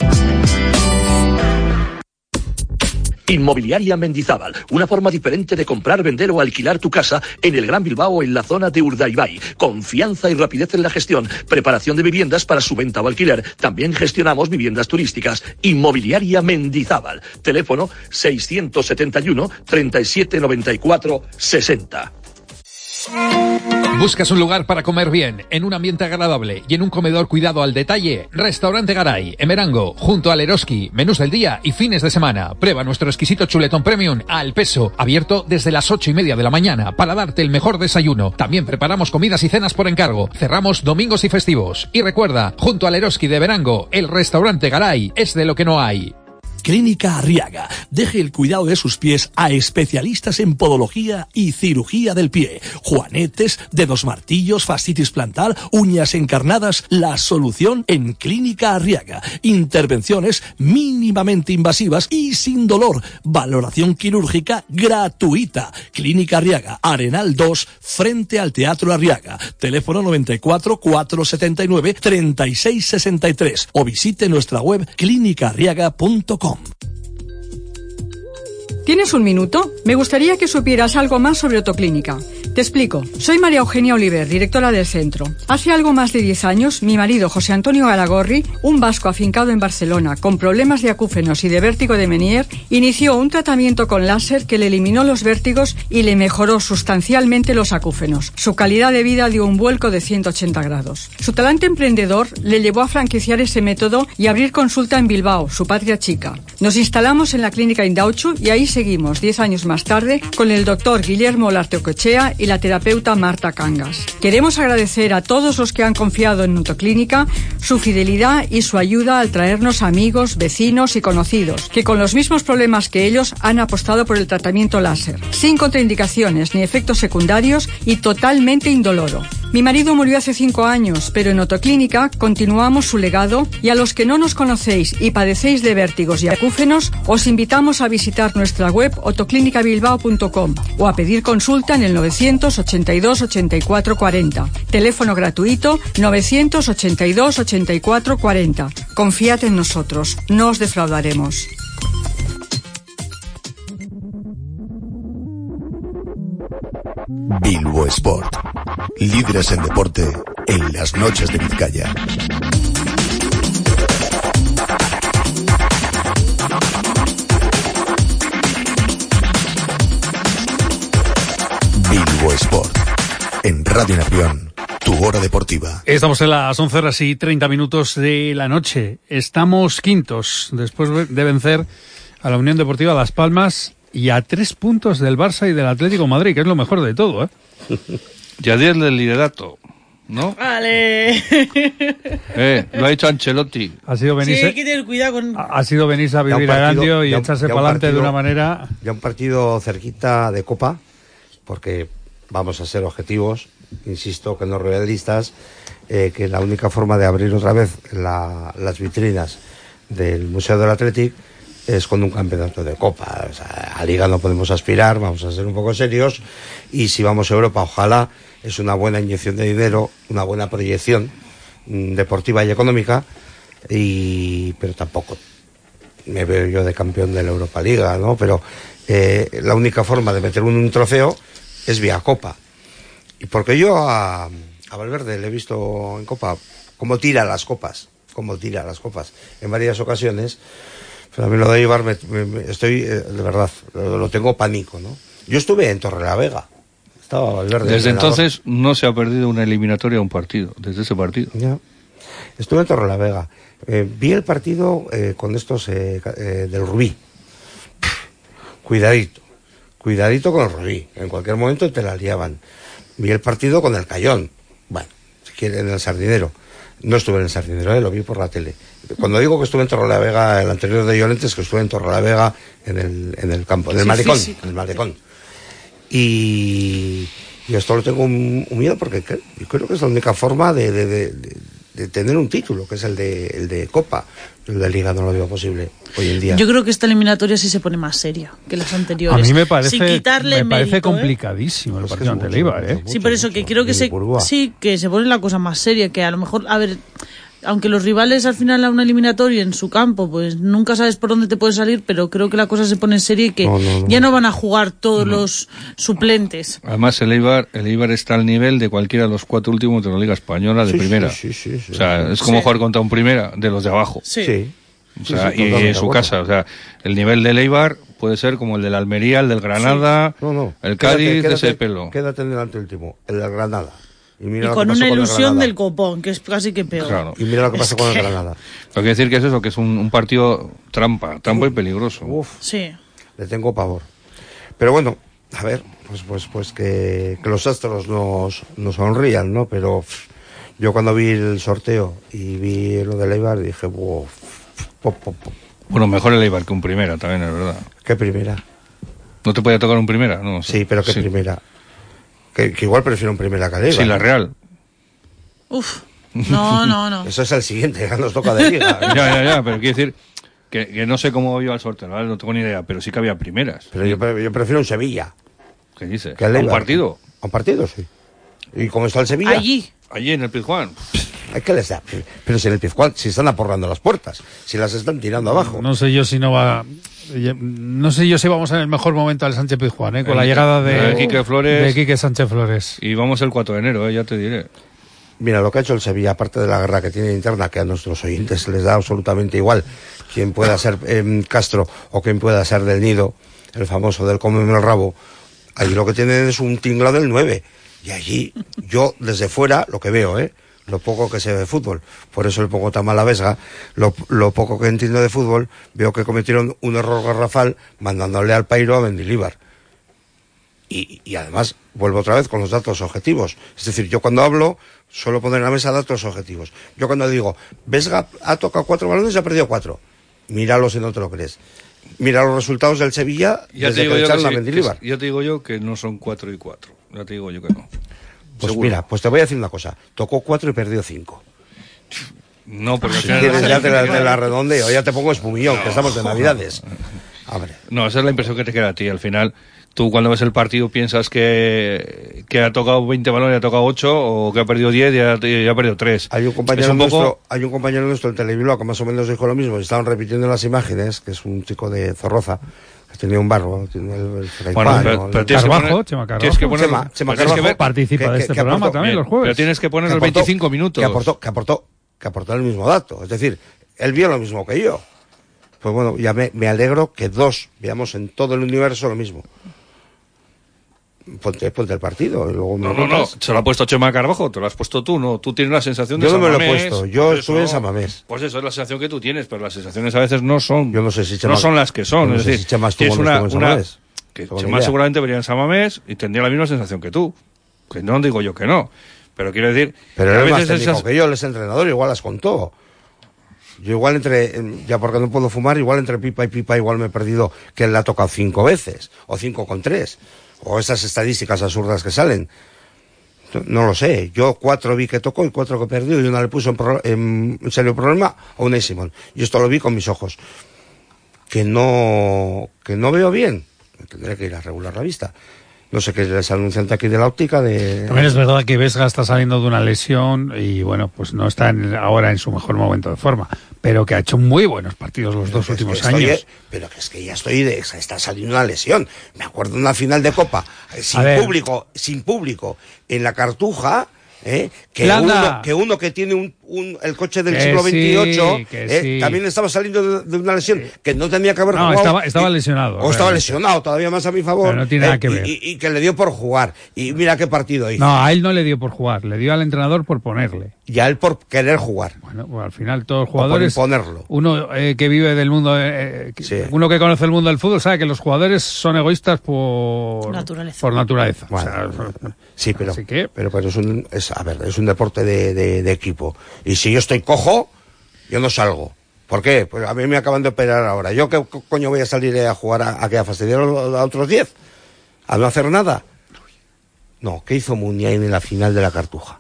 Inmobiliaria Mendizábal, una forma diferente de comprar, vender o alquilar tu casa en el Gran Bilbao en la zona de Urdaibai. Confianza y rapidez en la gestión, preparación de viviendas para su venta o alquiler. También gestionamos viviendas turísticas. Inmobiliaria Mendizábal. Teléfono seiscientos setenta y uno, treinta y siete, noventa y cuatro, sesenta. ¿Buscas un lugar para comer bien, en un ambiente agradable y en un comedor cuidado al detalle? Restaurante Garay, en Merango, junto al Eroski, menús del día y fines de semana. Prueba nuestro exquisito chuletón premium al peso, abierto desde las ocho y media de la mañana para darte el mejor desayuno. También preparamos comidas y cenas por encargo. Cerramos domingos y festivos. Y recuerda, junto al Eroski de Merango, el restaurante Garay es de lo que no hay. Clínica Arriaga. Deje el cuidado de sus pies a especialistas en podología y cirugía del pie. Juanetes, dedos martillos, fascitis plantar, uñas encarnadas. La solución en Clínica Arriaga. Intervenciones mínimamente invasivas y sin dolor. Valoración quirúrgica gratuita. Clínica Arriaga, Arenal dos, frente al Teatro Arriaga. Teléfono noventa y cuatro, cuatrocientos setenta y nueve, treinta y seis sesenta y tres. O visite nuestra web clínica arriaga punto com. ¿Tienes un minuto? Me gustaría que supieras algo más sobre Otoclínica. Te explico. Soy María Eugenia Oliver, directora del centro. Hace algo más de diez años, mi marido José Antonio Garagorri, un vasco afincado en Barcelona, con problemas de acúfenos y de vértigo de Menier, inició un tratamiento con láser que le eliminó los vértigos y le mejoró sustancialmente los acúfenos. Su calidad de vida dio un vuelco de ciento ochenta grados. Su talante emprendedor le llevó a franquiciar ese método y abrir consulta en Bilbao, su patria chica. Nos instalamos en la clínica Indautxu y ahí seguimos diez años más tarde con el doctor Guillermo Larteocochea y la terapeuta Marta Cangas. Queremos agradecer a todos los que han confiado en Otoclínica su fidelidad y su ayuda al traernos amigos, vecinos y conocidos, que con los mismos problemas que ellos han apostado por el tratamiento láser, sin contraindicaciones ni efectos secundarios y totalmente indoloro. Mi marido murió hace cinco años, pero en Otoclínica continuamos su legado y a los que no nos conocéis y padecéis de vértigos y acúfenos, os invitamos a visitar nuestra web otoclínica bilbao punto com o a pedir consulta en el novecientos ochenta y dos, ochenta y cuatro, cuarenta. Teléfono gratuito novecientos ochenta y dos, ochenta y cuatro, cuarenta. Confiad en nosotros, no os defraudaremos. Bilbo Sport. Líderes en deporte en las noches de Vizcaya. Radio Nervión, tu hora deportiva. Estamos en las once horas y treinta minutos de la noche. Estamos quintos después de vencer a la Unión Deportiva Las Palmas y a tres puntos del Barça y del Atlético de Madrid, que es lo mejor de todo, ¿eh? Y a diez del liderato, ¿no? Vale. Eh, lo ha dicho Ancelotti. Ha sido venirse, sí, hay que tener cuidado con... Ha sido venirse a vivir a Erandio y echarse para adelante de una manera... Ya un partido cerquita de Copa, porque vamos a ser objetivos, insisto, que no realistas, eh, que la única forma de abrir otra vez la, las vitrinas del Museo del Athletic es con un campeonato de Copa. O sea, a Liga no podemos aspirar, vamos a ser un poco serios, y si vamos a Europa, ojalá, es una buena inyección de dinero, una buena proyección mmm, deportiva y económica, y pero tampoco me veo yo de campeón de la Europa Liga, ¿no? Pero eh, la única forma de meter un, un trofeo es vía Copa. Y porque yo a, a Valverde le he visto en Copa cómo tira las copas, cómo tira las copas en varias ocasiones. Pero a mí lo de Eibar, me, me, me, estoy, eh, de verdad, lo, lo tengo pánico, ¿no? Yo estuve en Torrelavega. Estaba Valverde. Desde entonces no se ha perdido una eliminatoria a un partido, desde ese partido. Ya. Estuve en Torrelavega. Eh, vi el partido eh, con estos eh, eh, del Rubí. Pff, cuidadito, cuidadito con el Rubí. En cualquier momento te la liaban. Vi el partido con el Cayón. Bueno, si quieren, en el Sardinero. No estuve en el Sardinero, eh, lo vi por la tele. Cuando digo que estuve en Torrelavega, el anterior de Llorentes, que estuve en Torrelavega en el, en el campo, en el sí, malecón, sí, sí. en el malecón. Y, y esto lo tengo un, un miedo porque creo, creo que es la única forma de, de, de, de, de tener un título, que es el de, el de Copa. El de Liga no lo veo posible hoy en día. Yo creo que esta eliminatoria sí se pone más seria que las anteriores. A mí me parece, Sin quitarle me parece mérito, complicadísimo ¿eh? el partido ante el Eibar, ¿eh? Sí, por eso que creo que se, sí, que se pone la cosa más seria, que a lo mejor, a ver, aunque los rivales al final a una eliminatoria en su campo, pues nunca sabes por dónde te puede salir, pero creo que la cosa se pone seria y que no, no, no. ya no van a jugar todos no. los suplentes. Además el Eibar, el Eibar está al nivel de cualquiera de los cuatro últimos de la Liga Española de sí, primera. Sí, sí, sí, sí, o sea, sí. es como sí. jugar contra un primera de los de abajo. Sí. sí. O sea, sí, sí, y en su casa, o sea, el nivel del Eibar puede ser como el del Almería, el del Granada, sí. no, no. el Cádiz, quédate, quédate, de ese pelo. Quédate en el anteúltimo, el del Granada. Y, mira y con una ilusión del copón, que es casi que peor. Claro. Y mira lo que pasa con el Granada. Lo que quiere decir que es eso, que es un, un partido trampa, trampa y peligroso. Uf, sí. Le tengo pavor. Pero bueno, a ver, pues pues pues que, que los astros nos, nos sonrían, ¿no? Pero pff, yo cuando vi el sorteo y vi lo del Eibar dije, uff, pop, pop, pop. Bueno, mejor el Eibar que un primera, también es verdad. ¿Qué primera? ¿No te podía tocar un primera? No, sí, pero ¿qué sí. primera? Que, que igual prefiero un primera que el Eibar. Sí, la Real. Uf, no, no, no. Eso es el siguiente, ya nos toca de Liga. ya, ya, ya, pero quiero decir que, que no sé cómo iba el sorteo, ¿vale? No tengo ni idea, pero sí que había primeras. Pero yo, yo prefiero un Sevilla. ¿Qué dices? ¿A un partido? ¿A un partido, sí? ¿Y cómo está el Sevilla? Allí. Allí en el Pizjuán. ¿Qué les da? Pero si en el Pizjuán, si están aporrando las puertas, si las están tirando abajo. No sé yo si no va... No sé yo si vamos en el mejor momento al Sánchez Pizjuán, ¿eh? Con el, la llegada de, de Quique Flores. De Quique Sánchez Flores. Y vamos el cuatro de enero, ¿eh? Ya te diré. Mira, lo que ha hecho el Sevilla, aparte de la guerra que tiene interna, que a nuestros oyentes les da absolutamente igual quién pueda ser eh, Castro o quién pueda ser del Nido, el famoso del cómeme el rabo, allí lo que tienen es un tinglado del nueve. Y allí, yo desde fuera, lo que veo, ¿eh? Lo poco que sé de fútbol, por eso le pongo tan mala vesga, lo, lo poco que entiendo de fútbol, veo que cometieron un error garrafal mandándole al pairo a Mendilibar. Y, y además, vuelvo otra vez con los datos objetivos. Es decir, yo cuando hablo, suelo poner en la mesa datos objetivos. Yo cuando digo, Vesga ha tocado cuatro balones y ha perdido cuatro. Míralo si no te lo crees. Mira los resultados del Sevilla ya desde que le echaron que a sí, Mendilibar. Ya te digo yo que no son cuatro y cuatro. Ya te digo yo que no. Pues Seguro. Mira, pues te voy a decir una cosa. Tocó cuatro y perdió cinco. No, porque si quieres ya te la, te la redondeo, ya te pongo espumillón, no, que estamos de Navidades. Hombre. No, esa es la impresión que te queda a ti. Al final, tú cuando ves el partido piensas que, que ha tocado veinte balones y ha tocado ocho, o que ha perdido diez y ha, y ha perdido tres. Hay un compañero un nuestro, poco... hay un compañero nuestro en Telebilbao que más o menos dijo lo mismo, y estaban repitiendo las imágenes, que es un chico de Zorroza, que tenía un barro, tiene el, el bueno, pan, pero, pero tienes Carbajo, que poner, tienes que poner, Chema, Chema Carbajo, que ver, participa que, de este que programa aportó, también bien, los jueves. Pero tienes que poner que los aportó, veinticinco minutos. Que aportó, que aportó, que aportó el mismo dato, es decir, él vio lo mismo que yo. Pues bueno, ya me, me alegro que dos veamos en todo el universo lo mismo. ponte, ponte el partido. Y luego me no, no, no, se lo ha puesto Chema Carbajo, te lo has puesto tú, no. Tú tienes la sensación de Yo no San me lo Mamés, he puesto, yo pues estuve eso, en San Mamés. Pues eso es la sensación que tú tienes, pero las sensaciones a veces no son. Yo no sé si Chema, no son las que son. No es sé decir, si Chema estuvo tienes o no una, estuvo en San una Mamés. que Tengo Chema idea. seguramente vería en San Mamés y tendría la misma sensación que tú. Que no digo yo que no. Pero quiero decir. Pero que él a es más veces técnico esas... que yo, él es entrenador, igual las contó. Yo igual entre, ya porque no puedo fumar, igual entre pipa y pipa igual me he perdido que él la ha tocado cinco veces, o cinco con tres, o esas estadísticas absurdas que salen. No lo sé, yo cuatro vi que tocó y cuatro que perdió y una le puso en, pro, en serio problema a Unai Simón. Y esto lo vi con mis ojos. Que no, que no veo bien, tendré que ir a regular la vista. No sé qué es el anunciante aquí de la óptica de... También es verdad que Vesga está saliendo de una lesión y bueno, pues no está en, ahora en su mejor momento de forma, pero que ha hecho muy buenos partidos los dos Pero últimos es que estoy, años. Pero que es que ya estoy de... Está saliendo una lesión. Me acuerdo de una final de Copa, sin público, sin público, en la Cartuja... ¿Eh? Que, uno, que uno que tiene un, un, el coche del que siglo veintiocho sí, ¿eh? sí. también estaba saliendo de, de una lesión que no tenía que haber no, jugado. Estaba, estaba y, lesionado. O realmente. Estaba lesionado, todavía más a mi favor. Pero no tiene ¿eh? nada que ver. Y, y, y que le dio por jugar. Y mira qué partido hizo. No, a él no le dio por jugar, le dio al entrenador por ponerle. Y a él por querer jugar. Bueno, pues al final todos los jugadores... O por imponerlo. Uno eh, que vive del mundo... Eh, que, sí. Uno que conoce el mundo del fútbol sabe que los jugadores son egoístas por naturaleza. Por naturaleza. Bueno, o sea, sí, pero, que... pero, pero es un, es, a ver, es un deporte de, de, de equipo. Y si yo estoy cojo, yo no salgo. ¿Por qué? Pues a mí me acaban de operar ahora. ¿Yo qué coño voy a salir a jugar a, a, que a fastidiar a otros diez? ¿A no hacer nada? No, ¿qué hizo Muniain en la final de la Cartuja?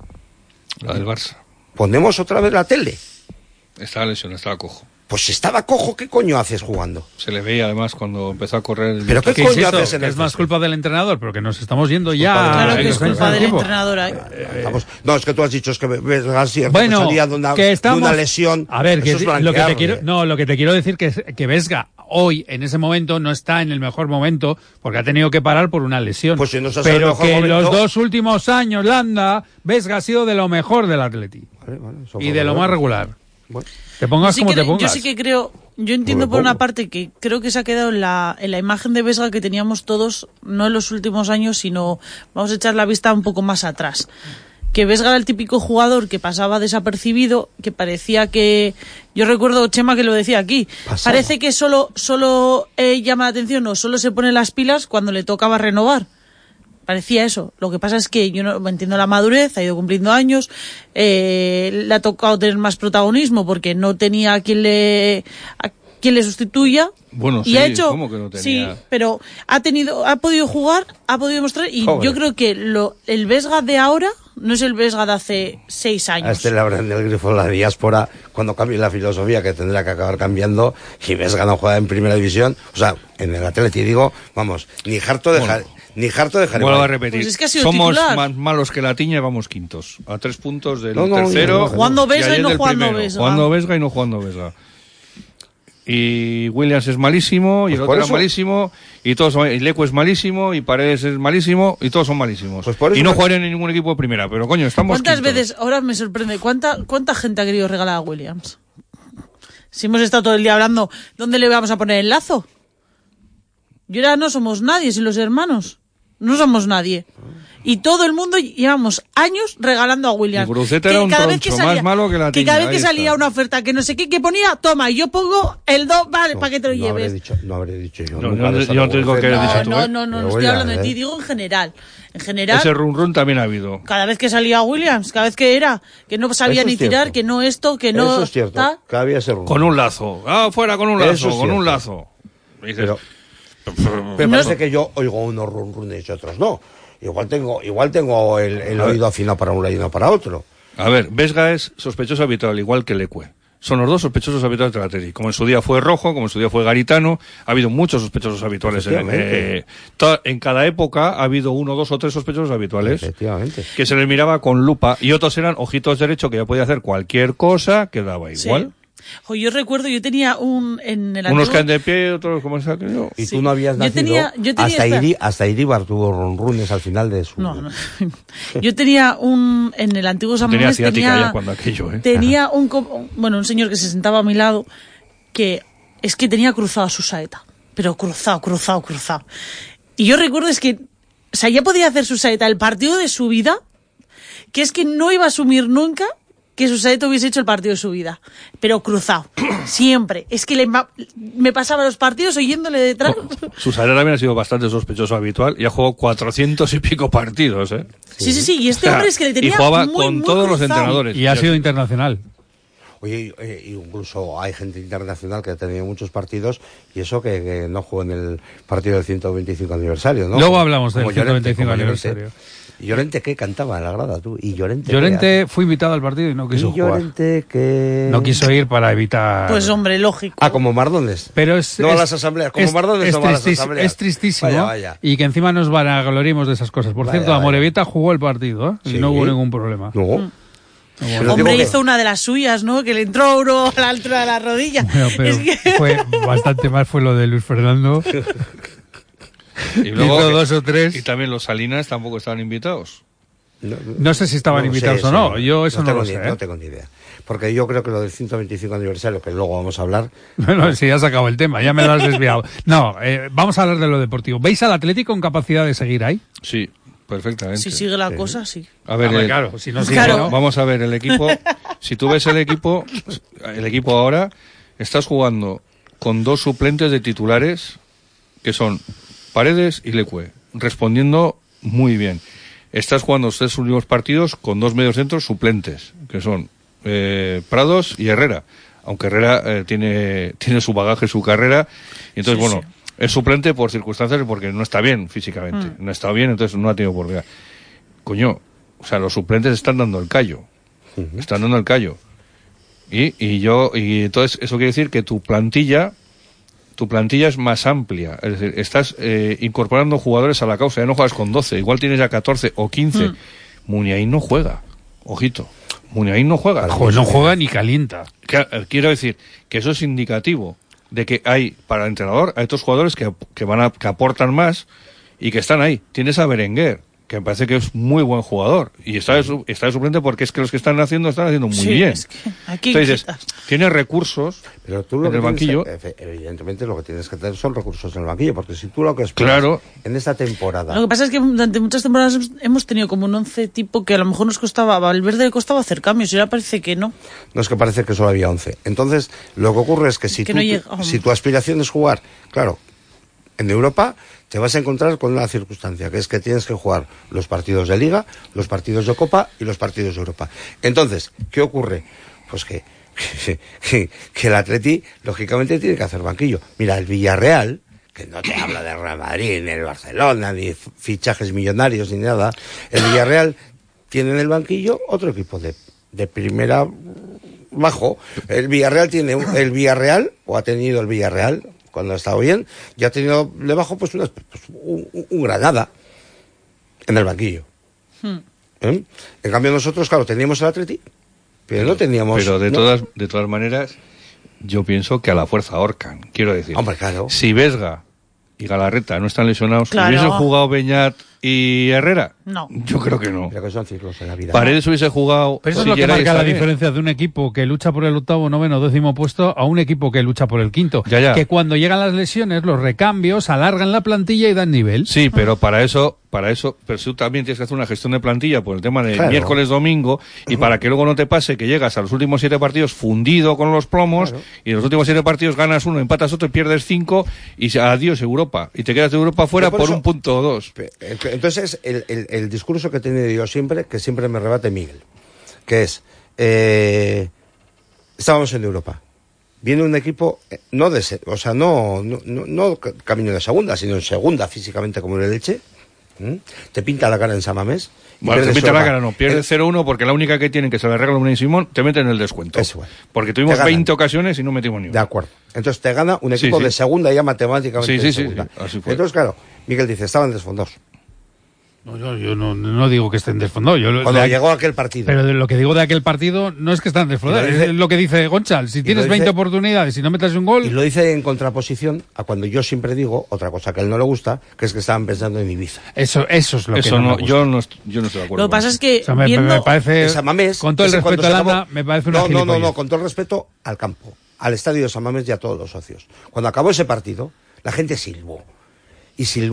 La del Barça. Ponemos otra vez la tele. Estaba lesionado, estaba cojo. Pues si estaba cojo, ¿qué coño haces jugando? Se le veía además cuando empezó a correr. El ¿Pero qué ¿Qué coño es haces en el el Es más culpa del entrenador, pero que nos estamos yendo culpa ya. Claro que es los culpa del equipo. entrenador. ¿eh? Eh, Vamos, no, es que tú has dicho es que Vesga bueno, salía de una, que estamos, de una lesión. A ver, que, es lo que te quiero, no, lo que te quiero decir que que Vesga hoy en ese momento no está en el mejor momento porque ha tenido que parar por una lesión. Pues si no estás pero en el mejor que momento... los dos últimos años, Landa, Vesga ha sido de lo mejor del Atleti. Vale, vale, y de lo más regular. Bueno. Te pongas sí como que, te pongas. Yo sí que creo, yo entiendo por una parte que creo que se ha quedado en la, en la imagen de Vesga que teníamos todos, no en los últimos años, sino vamos a echar la vista un poco más atrás. Que Vesga era el típico jugador que pasaba desapercibido, que parecía que... Yo recuerdo, Chema, que lo decía aquí. Pasaba. Parece que solo, solo eh, llama la atención o solo se pone las pilas cuando le tocaba renovar. Parecía eso. Lo que pasa es que yo no entiendo la madurez, ha ido cumpliendo años, eh, le ha tocado tener más protagonismo porque no tenía a quien le... A quien le sustituya. Bueno, y sí, ha hecho, ¿cómo que no tenía? Sí, pero ha tenido, ha podido jugar, ha podido demostrar y Joder. yo creo que lo, el Vesga de ahora no es el Vesga de hace seis años. A este le abren el grifo en la diáspora cuando cambie la filosofía que tendrá que acabar cambiando y Vesga no juega en primera división, o sea, en el Atleti digo, vamos, ni harto de bueno, ni harto de Vuelvo a repetir, pues es que ha sido somos titular. más malos que la tiña y vamos quintos, a tres puntos del no, no, tercero. No, no, no, jugando Vesga y, y no jugando primero, Vesga. Jugando Vesga y no jugando Vesga. Y Williams es malísimo, y pues el otro es malísimo, y todos son, y Leco es malísimo, y Paredes es malísimo, y todos son malísimos. Pues y no jugarían en ningún equipo de primera, pero coño, estamos ¿Cuántas quintos. veces, ahora me sorprende, cuánta cuánta gente ha querido regalar a Williams? Si hemos estado todo el día hablando, ¿dónde le vamos a poner el lazo? Y ahora no somos nadie, sin los hermanos. No somos nadie. Y todo el mundo llevamos años regalando a Williams. Y Gruceta era un troncho más malo que la tiña. Que cada vez que ahí salía está. una oferta que no sé qué, que ponía, toma, y yo pongo el dos, vale, no, para que te lo no lleves. Habré dicho, no habré dicho yo. No, nunca no, de yo no te digo que hayas dicho tú, No, ¿eh? no, no, no Pero estoy voy a hablando de ver. ti, digo en general. En general, Ese run run también ha habido. cada vez que salía Williams, cada vez que era, que no sabía Eso ni es cierto. tirar, que no esto, que no... Eso es cierto, ¿ta? que había ese rumbo. Con un lazo. Ah, fuera con un Eso lazo, es con un cierto. lazo. Y dices, Pero, me No parece es- que yo oigo unos run runes y otros no. Igual tengo, igual tengo el, el oído afinado para un lado y no para otro. A ver, Vesga es sospechoso habitual, igual que Leque. Son los dos sospechosos habituales del Atleti. Como en su día fue Rojo, como en su día fue Garitano, ha habido muchos sospechosos habituales. En, Efectivamente. eh, to- en cada época ha habido uno, dos o tres sospechosos habituales Efectivamente. que se les miraba con lupa y otros eran ojitos derechos que ya podía hacer cualquier cosa que daba igual. Sí. Jo, yo recuerdo, yo tenía un... En el Unos antiguo- caen de pie, otros como esa que yo. Y Sí. tú no habías Yo nacido. tenía- yo tenía hasta, esta- Iri, hasta Iríbar tuvo ronrunes al final de su. No, no. Yo tenía un... En el antiguo San Tenía Mamés ciática tenía... ya cuando aquello, ¿eh? Tenía un... co- Bueno, un señor que se sentaba a mi lado que es que tenía cruzado su saeta. Pero cruzado, cruzado, cruzado. Y yo recuerdo es que O sea, ya podía hacer Susaeta el partido de su vida, que es que no iba a asumir nunca que Susaeta hubiese hecho el partido de su vida. Pero cruzado. Siempre. Es que le, me pasaba los partidos oyéndole detrás. Bueno, Susaeta también ha sido bastante sospechoso habitual y ha jugado cuatrocientos y pico partidos, ¿eh? Sí, sí, sí. Y este o sea, hombre es que le tenía y jugaba muy, con muy todos cruzado. Los entrenadores. Y ha sido internacional. Oye, incluso hay gente internacional que ha tenido muchos partidos y eso que, que no jugó en el partido del ciento veinticinco aniversario, ¿no? Luego hablamos del como ciento veinticinco Llorente, aniversario. ¿Y Llorente qué cantaba en la grada, tú? ¿Y Llorente Llorente fue invitado al partido y no quiso ¿Y Llorente jugar. Que... No quiso ir para evitar... Pues hombre, lógico. Ah, como Mardones. Pero es, no es, a las asambleas, como es, Mardones es no va a las asambleas. Es tristísimo. Vaya, vaya. Y que encima nos vanagloriemos de esas cosas. Por Vaya, cierto, vaya. Amorebieta jugó el partido, ¿eh? Sí. Y no hubo ningún problema. No. Mm. Bueno, hombre, hizo que... una de las suyas, ¿no? Que le entró uno a la altura de la rodilla. Bueno, pero es que... fue bastante más fue lo de Luis Fernando. Y luego hizo dos o tres. Y también los Salinas tampoco estaban invitados. No, no, no sé si estaban no, invitados sí, o no. Sí, yo eso no, no lo sé. Ni, ¿eh? No tengo ni idea. Porque yo creo que lo del ciento veinticinco aniversario, que luego vamos a hablar... Bueno, no. Si ya se acabó el tema, ya me lo has desviado. No, eh, vamos a hablar de lo deportivo. ¿Veis al Atlético con capacidad de seguir ahí? Sí. Perfectamente. Si sigue la sí. cosa, sí. A ver, ah, el, claro, si no sigue, claro. ¿no? Vamos a ver el equipo. Si tú ves el equipo, el equipo ahora, estás jugando con dos suplentes de titulares, que son Paredes y Lecue, respondiendo muy bien. Estás jugando los tres últimos partidos con dos mediocentros suplentes, que son eh, Prados y Herrera. Aunque Herrera eh, tiene, tiene su bagaje, su carrera, y entonces, sí, bueno... Sí. Es suplente por circunstancias porque no está bien físicamente. Mm. No está bien, entonces no ha tenido oportunidad. Coño, o sea, los suplentes están dando el callo. Uh-huh. Están dando el callo. Y, y yo, y entonces eso quiere decir que tu plantilla, tu plantilla es más amplia. Es decir, estás eh, incorporando jugadores a la causa. Ya no juegas con doce, igual tienes ya catorce o quince. Mm. Muniain no juega. Ojito. Muniain no juega. Joder, no juega ni calienta. Quiero decir que eso es indicativo de que hay, para el entrenador, hay otros jugadores que, que van a, que aportan más y que están ahí. Tienes a Berenguer, que me parece que es muy buen jugador, y está de, su, está de suplente porque es que los que están haciendo, están haciendo muy sí, bien. Es que aquí Entonces, tiene recursos pero tú lo en que el banquillo. Que, evidentemente lo que tienes que tener son recursos en el banquillo, porque si tú lo que esperas claro. en esta temporada... Lo que pasa es que durante muchas temporadas hemos tenido como un once tipo que a lo mejor nos costaba, a Valverde le costaba hacer cambios, y ahora parece que no. No, es que parece que solo había once. Entonces, lo que ocurre es que si, que tú, no llega, oh. si tu aspiración es jugar, claro, en Europa... te vas a encontrar con una circunstancia, que es que tienes que jugar los partidos de Liga, los partidos de Copa y los partidos de Europa. Entonces, ¿qué ocurre? Pues que, que, que, que el Atleti, lógicamente, tiene que hacer banquillo. Mira, el Villarreal, que no te habla de Real Madrid, ni el Barcelona, ni fichajes millonarios, ni nada, el Villarreal tiene en el banquillo otro equipo de, de primera bajo. El Villarreal tiene, el Villarreal, o ha tenido el Villarreal, cuando ha estado bien, ya ha tenido debajo pues, una, pues un, un Granada en el banquillo. Hmm. ¿Eh? En cambio nosotros, claro, teníamos el Atleti, pero, pero no teníamos... Pero de, ¿no? todas, de todas maneras, yo pienso que a la fuerza ahorcan. Quiero decir, hombre, claro. Si Vesga y Galarreta no están lesionados, claro. ¿hubiesen jugado Beñat y Herrera? No. Yo creo que no. Pero que son ciclos en la vida. Paredes hubiese jugado... Pero eso si es lo que marca la bien. diferencia de un equipo que lucha por el octavo, noveno, décimo puesto a un equipo que lucha por el quinto. Ya, ya. Que cuando llegan las lesiones, los recambios alargan la plantilla y dan nivel. Sí, pero para eso... Para eso, pero tú también tienes que hacer una gestión de plantilla por el tema de claro. miércoles, domingo, y para que luego no te pase que llegas a los últimos siete partidos fundido con los plomos, claro. y en los últimos siete partidos ganas uno, empatas otro y pierdes cinco, y adiós Europa. Y te quedas de Europa fuera por, por eso, un punto o dos. Entonces, el, el, el discurso que he tenido yo siempre, que siempre me rebate Miguel, que es, eh, estábamos en Europa. Viene un equipo, no de, o sea, no, no, no, no camino de segunda, sino en segunda físicamente como el Elche. ¿Mm? Te pinta la cara en San Mamés. Bueno, te pinta la cara, no. Pierdes cero uno porque la única que tienen que se le arregla una y Simón, te meten en el descuento. Es igual. Porque tuvimos veinte ocasiones y no metimos ni una. De acuerdo. Entonces te gana un equipo sí, sí. de segunda ya matemáticamente. Sí, sí, de sí, segunda. sí. Así fue. Entonces, claro, Miguel dice, estaban desfondados. No, yo, yo no, no digo que estén desfondados. Yo, Cuando de, llegó aquel partido. Pero de lo que digo de aquel partido no es que están desfondados. Dice, es lo que dice Gonchal. Si tienes dice, veinte oportunidades y no metes un gol... Y lo dice en contraposición a cuando yo siempre digo, otra cosa que a él no le gusta, que es que estaban pensando en Ibiza. Eso, eso es lo eso que no, no me gusta. Yo no, yo no estoy de acuerdo. Lo que pasa es que... O sea, me, viendo... me parece... San Mamés, con todo el respeto a Landa, me parece una No, no, no, no, no, con todo el respeto al campo, al estadio de San Mamés y a todos los socios. Cuando acabó ese partido, la gente silbó. Y silbó.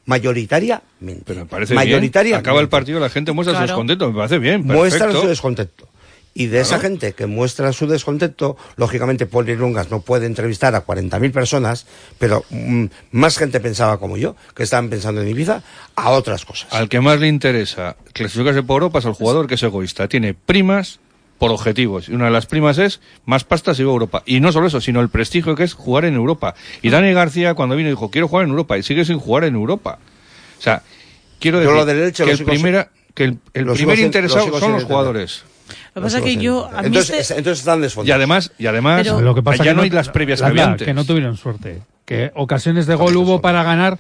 mayoritariamente. Pero me parece mayoritariamente. bien. Acaba el partido, la gente muestra claro. su descontento, me parece bien, perfecto. Muestra su descontento. Y de esa claro. gente que muestra su descontento, lógicamente Poli Lungas no puede entrevistar a cuarenta mil personas, pero mm, más gente pensaba como yo, que estaban pensando en Ibiza, a otras cosas. Al que más le interesa clasificarse por Europa es al jugador que es egoísta. Tiene primas por objetivos. Y una de las primas es más pasta si va a Europa. Y no solo eso, sino el prestigio que es jugar en Europa. Y Dani García cuando vino dijo, quiero jugar en Europa, y sigue sin jugar en Europa. O sea, quiero decir yo lo del Elche, que, lo el primera, que el, el primer sin, interesado son los jugadores. Lo que pasa es que yo... A mí entonces, este... entonces están desfondados. Y además, y además Pero, lo que pasa ya que no no hay las previas la, que la, antes. que no tuvieron suerte. Que ocasiones de gol hubo para ganar...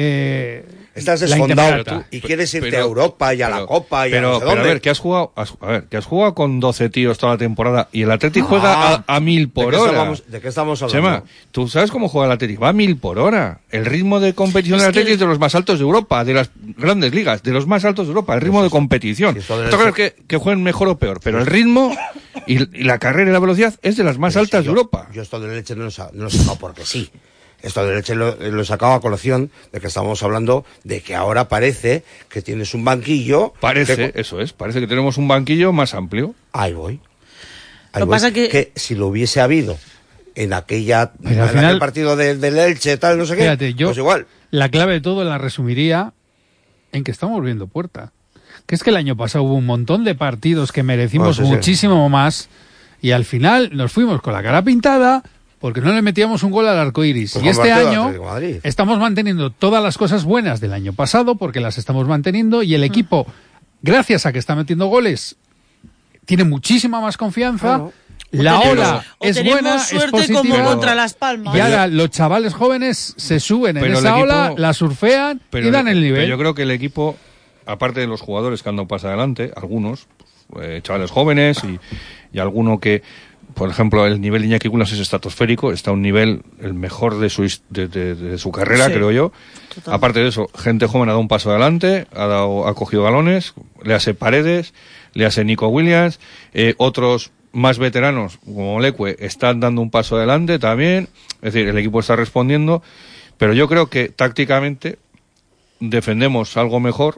Eh, Estás desfondado tú, y quieres irte pero, a Europa y a pero, la Copa y pero, a no sé pero dónde. a ver, que has jugado, has, a ver, que has jugado con doce tíos toda la temporada y el Atlético ah, juega a, a mil por ¿de hora. Estábamos, ¿De qué estamos hablando? Chema, ¿tú sabes cómo juega el Atlético? Va a mil por hora. El ritmo de competición del Atlético es de los más altos de Europa, de las grandes ligas, de los más altos de Europa, el ritmo pues de competición. Si ¿Tú crees que, que jueguen mejor o peor? Pero el ritmo y, y la carrera y la velocidad es de las más pero altas si yo, de Europa. Yo esto de leche no lo he no sacado porque sí. Esto de leche lo, lo he sacado a colación de que estamos hablando de que ahora parece que tienes un banquillo. Parece, que... eso es, parece que tenemos un banquillo más amplio. Ahí voy. Ahí lo voy. Pasa que... que si lo hubiese habido en aquella en final, aquel partido del de Elche, tal, no sé fíjate, qué, yo, pues igual. La clave de todo la resumiría en que estamos viendo puerta. Que es que el año pasado hubo un montón de partidos que merecimos no, sí, muchísimo sí. más y al final nos fuimos con la cara pintada porque no le metíamos un gol al arco iris. Pues y este año estamos manteniendo todas las cosas buenas del año pasado, porque las estamos manteniendo, y el equipo, gracias a que está metiendo goles, tiene muchísima más confianza. Claro. La ola es buena, es positiva. Como contra Las Palmas. Y ahora los chavales jóvenes se suben en pero esa equipo, ola, la surfean y dan el nivel. Pero yo creo que el equipo, aparte de los jugadores que han dado paso adelante, algunos, eh, chavales jóvenes y, y alguno que... Por ejemplo, el nivel de Iñaki Culas es estratosférico, está a un nivel el mejor de su de, de, de su carrera, sí, creo yo. Total. Aparte de eso, gente joven ha dado un paso adelante, ha dado ha cogido galones, le hace Paredes, le hace Nico Williams, eh, otros más veteranos como Leque están dando un paso adelante también, es decir, el equipo está respondiendo, pero yo creo que tácticamente defendemos algo mejor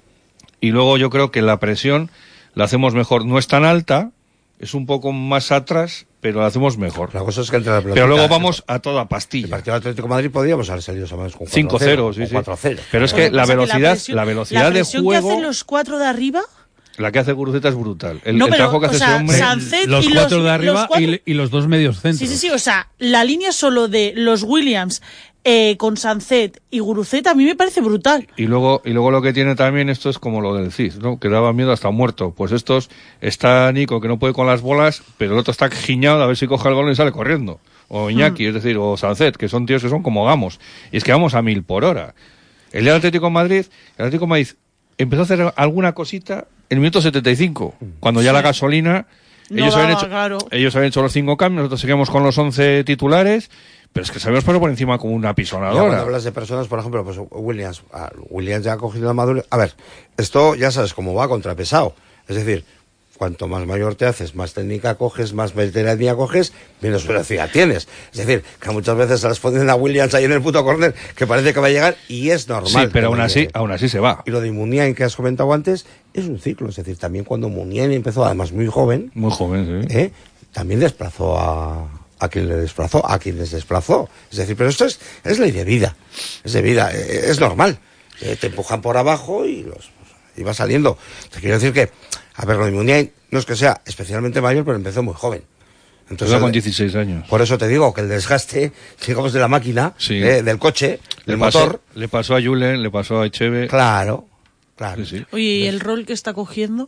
y luego yo creo que la presión la hacemos mejor, no es tan alta. Es un poco más atrás, pero lo hacemos mejor. La cosa es que entre la pelotita, pero luego vamos a toda pastilla. El partido del Atlético de Madrid podríamos haber salido más con cinco cero, sí, sí. cuatro cero. Pero es que la velocidad, que la, presión, la velocidad la de juego... ¿La presión que hacen los cuatro de arriba? La que hace Guruceta es brutal. El, no, el pero, trabajo que hace sea, ese hombre... Sancet los y cuatro los, de arriba los cuatro... y, y los dos medios centros. Sí, sí, sí. O sea, la línea solo de los Williams... Eh, con Sancet y Guruceta a mí me parece brutal. Y luego y luego lo que tiene también esto es como lo del C I S, ¿no? Que daba miedo hasta muerto. Pues estos, está Nico que no puede con las bolas, pero el otro está giñado a ver si coge el gol y sale corriendo. O Iñaki, mm. es decir, o Sancet, que son tíos que son como Gamos. Y es que vamos a mil por hora. El día del Atlético de Madrid, el Atlético de Madrid empezó a hacer alguna cosita en el minuto setenta y cinco, cuando ya sí. la gasolina... No ellos, daba, habían hecho, claro. ellos habían hecho los cinco cambios, nosotros seguimos con los once titulares, pero es que se habíamos pasado por encima como una pisonadora. Ya cuando hablas de personas, por ejemplo, pues Williams, ah, Williams ya ha cogido la madurez. A ver, esto ya sabes cómo va, contrapesado. Es decir, cuanto más mayor te haces, más técnica coges, más veteranía coges, menos velocidad tienes. Es decir, que muchas veces se las ponen a Williams ahí en el puto córner, que parece que va a llegar, y es normal. Sí, pero aún así, aún así se va. Y lo de Muniain que has comentado antes, es un ciclo. Es decir, también cuando Muniain empezó, además muy joven... Muy joven, sí. ¿eh? También desplazó a... a quien le desplazó, a quien les desplazó. Es decir, pero esto es, es ley de vida. Es de vida, es normal. Eh, te empujan por abajo y los y va saliendo. Te quiero decir que, a ver, lo de Muniain no es que sea especialmente mayor, pero empezó muy joven. Entonces, con dieciséis años. Por eso te digo que el desgaste, digamos, de la máquina, sí. eh, del coche, del le pasó, motor... Le pasó a Julen, le pasó a Echeve... Claro, claro. Sí, sí. Oye, ¿y el rol que está cogiendo?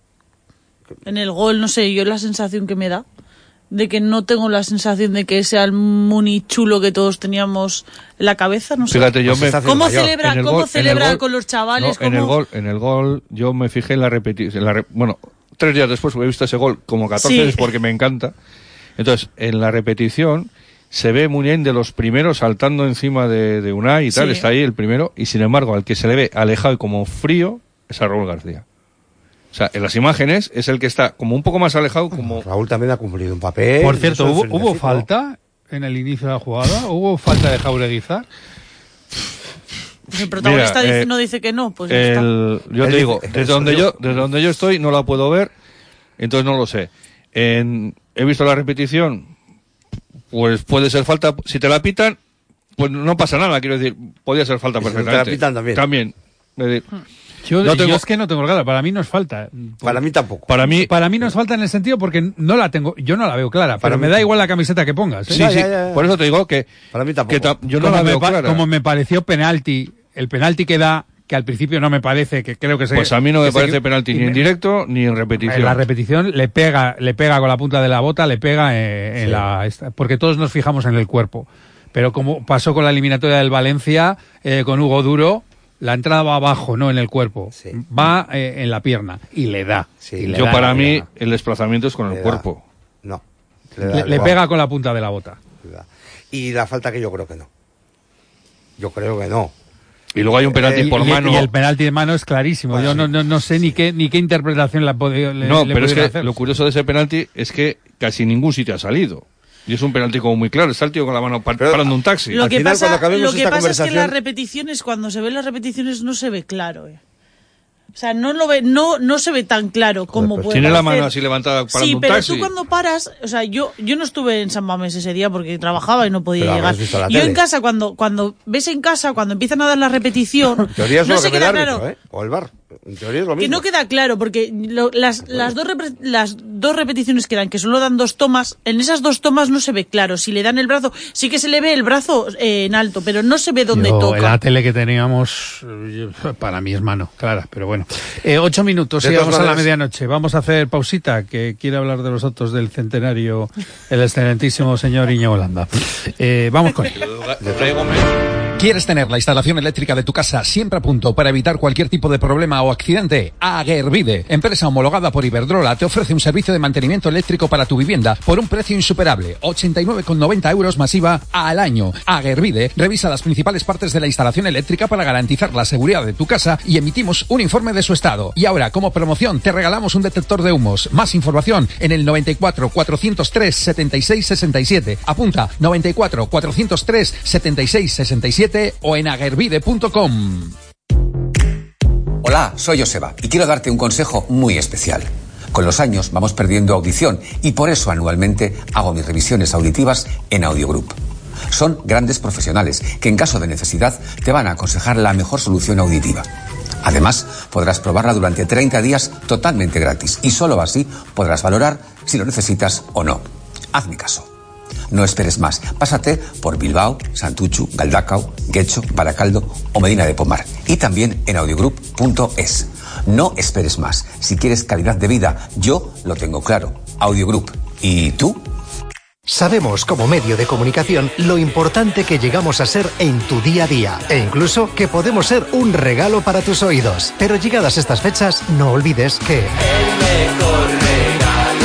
En el gol, no sé, yo la sensación que me da... de que no tengo la sensación de que sea el Muni chulo que todos teníamos en la cabeza, no sé. Fíjate, yo me... ¿Cómo celebra, cómo gol, celebra gol, con los chavales? No, en el gol, en el gol, yo me fijé en la repetición, re... bueno, tres días después he visto ese gol como catorce veces sí. porque me encanta. Entonces, en la repetición se ve Muniain de los primeros saltando encima de, de Unai y tal, sí. está ahí el primero, y sin embargo, al que se le ve alejado y como frío es a Raúl García. O sea, en las imágenes es el que está como un poco más alejado, como... Raúl también ha cumplido un papel. Por cierto, ¿hubo, ¿hubo falta en el inicio de la jugada? ¿Hubo falta de Jaureguizar? el protagonista Mira, dice, eh, no dice que no, pues ya el, está. Yo te digo, desde donde yo, desde donde yo estoy no la puedo ver, entonces no lo sé. En, he visto la repetición, pues puede ser falta, si te la pitan, pues no pasa nada, quiero decir, podría ser falta perfectamente. Si te la pitan también. También. Es decir, Yo, no tengo, yo es que no tengo clara, para mí no es falta. Para mí tampoco. Para mí, para mí no es falta en el sentido porque no la tengo, yo no la veo clara, para pero me da igual la camiseta que pongas. ¿eh? Sí, sí, ya, ya, ya. Por eso te digo que para mí tampoco. Que ta, yo no como la veo me clara. Como me pareció penalti, el penalti que da, que al principio no me parece, que creo que se... Pues a mí no me parece se, penalti ni me, en directo ni en repetición. En la repetición le pega, le pega con la punta de la bota, le pega eh, en sí. la... Porque todos nos fijamos en el cuerpo. Pero como pasó con la eliminatoria del Valencia, eh, con Hugo Duro, la entrada va abajo, no en el cuerpo. Sí. Va eh, en la pierna y le da. Sí. Y le Yo da, para le mí da. el desplazamiento es con le el da. cuerpo. No. Le, le, le pega con la punta de la bota. Y la falta que yo creo que no. Yo creo que no. Y luego hay un penalti eh, por y, mano. Y el penalti de mano es clarísimo. Bueno, Yo sí. no, no, no sé ni qué ni qué interpretación la podido, le, No, le pero es que hacer. Lo curioso de ese penalti es que casi ningún sitio ha salido. Y es un penalti como muy claro. Está el tío con la mano par pero, parando un taxi. Lo Al que final, pasa, lo que esta pasa es que conversación... las repeticiones, cuando se ven las repeticiones, no se ve claro. Eh. O sea, no lo ve, no, no se ve tan claro como pues puede tiene parecer. la mano así levantada parando sí, un pero taxi. tú cuando paras, o sea, yo, yo no estuve en San Mamés ese día porque trabajaba y no podía Pero llegar. visto la Yo tele. en casa, cuando, cuando ves en casa, cuando empiezan a dar la repetición, En teoría es no lo se que ve queda el árbitro, claro. ¿eh? O el V A R. En teoría es lo mismo. Que no queda claro, porque lo, las, las, dos repre, las dos repeticiones que dan, que solo dan dos tomas, en esas dos tomas no se ve claro. Si le dan el brazo, sí que se le ve el brazo eh, en alto, pero no se ve dónde Yo, toca. En la tele que teníamos, para mí es mano, clara, pero bueno. Eh, ocho minutos, y vamos a la medianoche. Vamos a hacer pausita, que quiere hablar de los otros del centenario, el excelentísimo señor Iñigo Landa. Eh, vamos con él. ¿Quieres tener la instalación eléctrica de tu casa siempre a punto para evitar cualquier tipo de problema o accidente? Aguervide, empresa homologada por Iberdrola, te ofrece un servicio de mantenimiento eléctrico para tu vivienda por un precio insuperable, ochenta y nueve con noventa euros masiva al año. Aguervide revisa las principales partes de la instalación eléctrica para garantizar la seguridad de tu casa y emitimos un informe de su estado. Y ahora, como promoción, te regalamos un detector de humos. Más información en el noventa y cuatro, cuatrocientos tres, setenta y seis sesenta y siete. Apunta noventa y cuatro, cuatrocientos tres, setenta y seis sesenta y siete o en aguervide punto com. Hola, soy Joseba y quiero darte un consejo muy especial. Con los años vamos perdiendo audición y por eso anualmente hago mis revisiones auditivas en Audiogroup. Son grandes profesionales que en caso de necesidad te van a aconsejar la mejor solución auditiva. Además, podrás probarla durante treinta días totalmente gratis y solo así podrás valorar si lo necesitas o no. Hazme caso. No esperes más. Pásate por Bilbao, Santuchu, Galdacao, Guecho, Baracaldo o Medina de Pomar. Y también en audiogroup punto es. No esperes más. Si quieres calidad de vida, yo lo tengo claro. Audiogroup. ¿Y tú? Sabemos como medio de comunicación lo importante que llegamos a ser en tu día a día e incluso que podemos ser un regalo para tus oídos. Pero llegadas estas fechas, no olvides que... El mejor regalo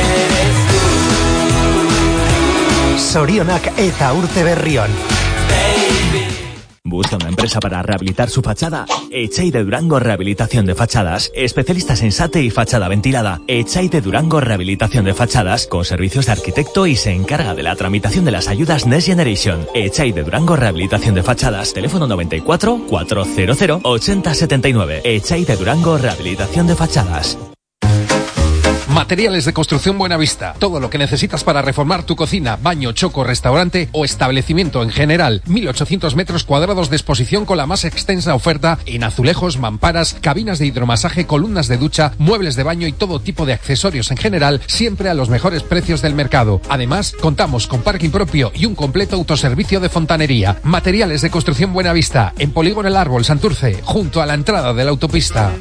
eres tú. Sorionak eta urte berrión. ¿Busca una empresa para rehabilitar su fachada? Echai de Durango Rehabilitación de Fachadas. Especialistas en sate y fachada ventilada. Echai de Durango Rehabilitación de Fachadas con servicios de arquitecto y se encarga de la tramitación de las ayudas Next Generation. Echai de Durango Rehabilitación de Fachadas. Teléfono noventa y cuatro, cuatrocientos, ochenta setenta y nueve. Echai de Durango Rehabilitación de Fachadas. Materiales de Construcción Buenavista. Todo lo que necesitas para reformar tu cocina, baño, choco, restaurante o establecimiento en general. mil ochocientos metros cuadrados de exposición con la más extensa oferta en azulejos, mamparas, cabinas de hidromasaje, columnas de ducha, muebles de baño y todo tipo de accesorios en general, siempre a los mejores precios del mercado. Además, contamos con parking propio y un completo autoservicio de fontanería. Materiales de Construcción Buenavista. En Polígono El Árbol, Santurce, junto a la entrada de la autopista.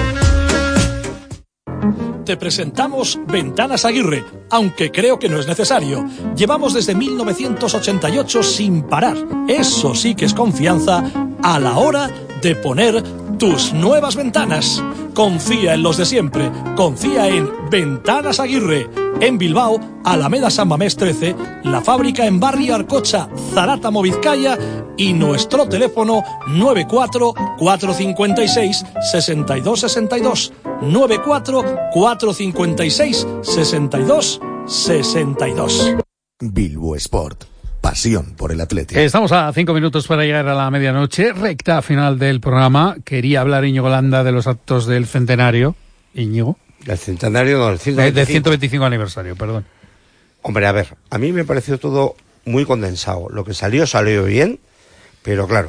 Te presentamos Ventanas Aguirre, aunque creo que no es necesario. Llevamos desde mil novecientos ochenta y ocho sin parar. Eso sí que es confianza a la hora de poner tus nuevas ventanas. Confía en los de siempre. Confía en Ventanas Aguirre. En Bilbao, Alameda San Mamés trece, la fábrica en Barrio Arcocha, Zarátamo, Vizcaya, y nuestro teléfono nueve cuatro, cuatro cinco seis, seis dos seis dos, nueve cuatro, cuatro cinco seis, seis dos seis dos. Bilbo Sport, pasión por el Atleti. Estamos a cinco minutos para llegar a la medianoche, recta final del programa. Quería hablar Íñigo Landa de los actos del centenario. Íñigo. Del centenario, no, del ciento veinticinco. Del ciento veinticinco aniversario, perdón. Hombre, a ver, a mí me pareció todo muy condensado. Lo que salió, salió bien, pero claro,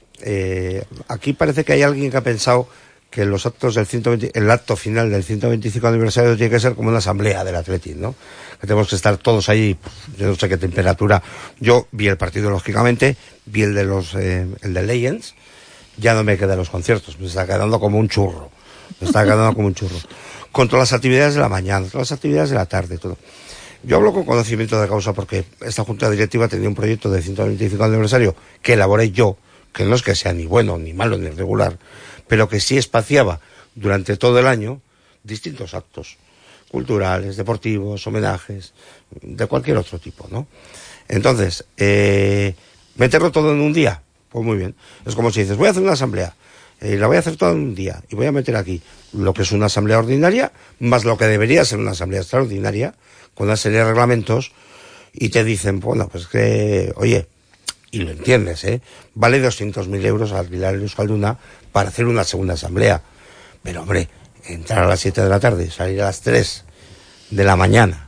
eh, aquí parece que hay alguien que ha pensado que los actos del ciento veinte, el acto final del ciento veinticinco aniversario tiene que ser como una asamblea del Athletic, ¿no? Que tenemos que estar todos ahí, yo no sé qué temperatura. Yo vi el partido, lógicamente, vi el de los, eh, el de Legends, ya no me quedan los conciertos, me está quedando como un churro, me está quedando como un churro. Con todas las actividades de la mañana, todas las actividades de la tarde, todo. Yo hablo con conocimiento de causa porque esta junta directiva tenía un proyecto de ciento veinticinco aniversario que elaboré yo, que no es que sea ni bueno, ni malo, ni regular, pero que sí espaciaba durante todo el año distintos actos culturales, deportivos, homenajes, de cualquier otro tipo, ¿no? Entonces, eh, meterlo todo en un día, pues muy bien. Es como si dices, voy a hacer una asamblea, eh, la voy a hacer toda en un día, y voy a meter aquí lo que es una asamblea ordinaria, más lo que debería ser una asamblea extraordinaria, con una serie de reglamentos, y te dicen, bueno, pues que, oye, y lo entiendes, ¿eh? Vale doscientos mil euros alquilar el Euskalduna para hacer una segunda asamblea. Pero, hombre, entrar a las siete de la tarde, salir a las tres de la mañana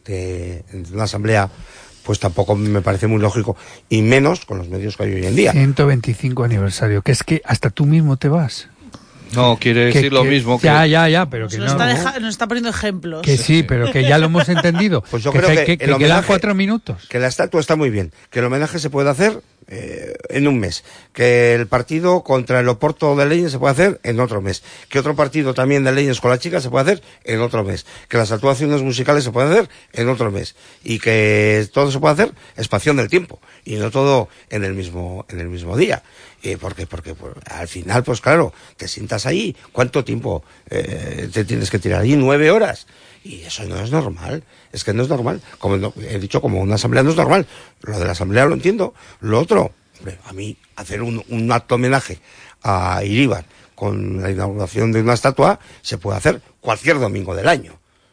de, de una asamblea, pues tampoco me parece muy lógico, y menos con los medios que hay hoy en día. ciento veinticinco aniversario, que es que hasta tú mismo te vas. No, quiere decir que, lo que, mismo. Ya, que... ya, ya, pero que nos no. Está deja, nos está poniendo ejemplos. Que sí, pero que ya lo hemos entendido. Pues yo que creo que, que, que, el que quedan homenaje, cuatro minutos. Que la estatua está muy bien, que el homenaje se puede hacer eh, en un mes, que el partido contra el Oporto de Leñes se puede hacer en otro mes, que otro partido también de Leñes con la chica se puede hacer en otro mes, que las actuaciones musicales se pueden hacer en otro mes, y que todo se puede hacer espacio en el tiempo, y no todo en el mismo, en el mismo día. Eh, porque porque pues, al final, pues claro, te sientas ahí, ¿cuánto tiempo eh, te tienes que tirar allí? ¿Nueve horas? Y eso no es normal, es que no es normal. Como no, he dicho, como una asamblea no es normal. Lo de la asamblea lo entiendo. Lo otro, hombre, a mí, hacer un, un acto homenaje a Iríbar con la inauguración de una estatua, se puede hacer cualquier domingo del año.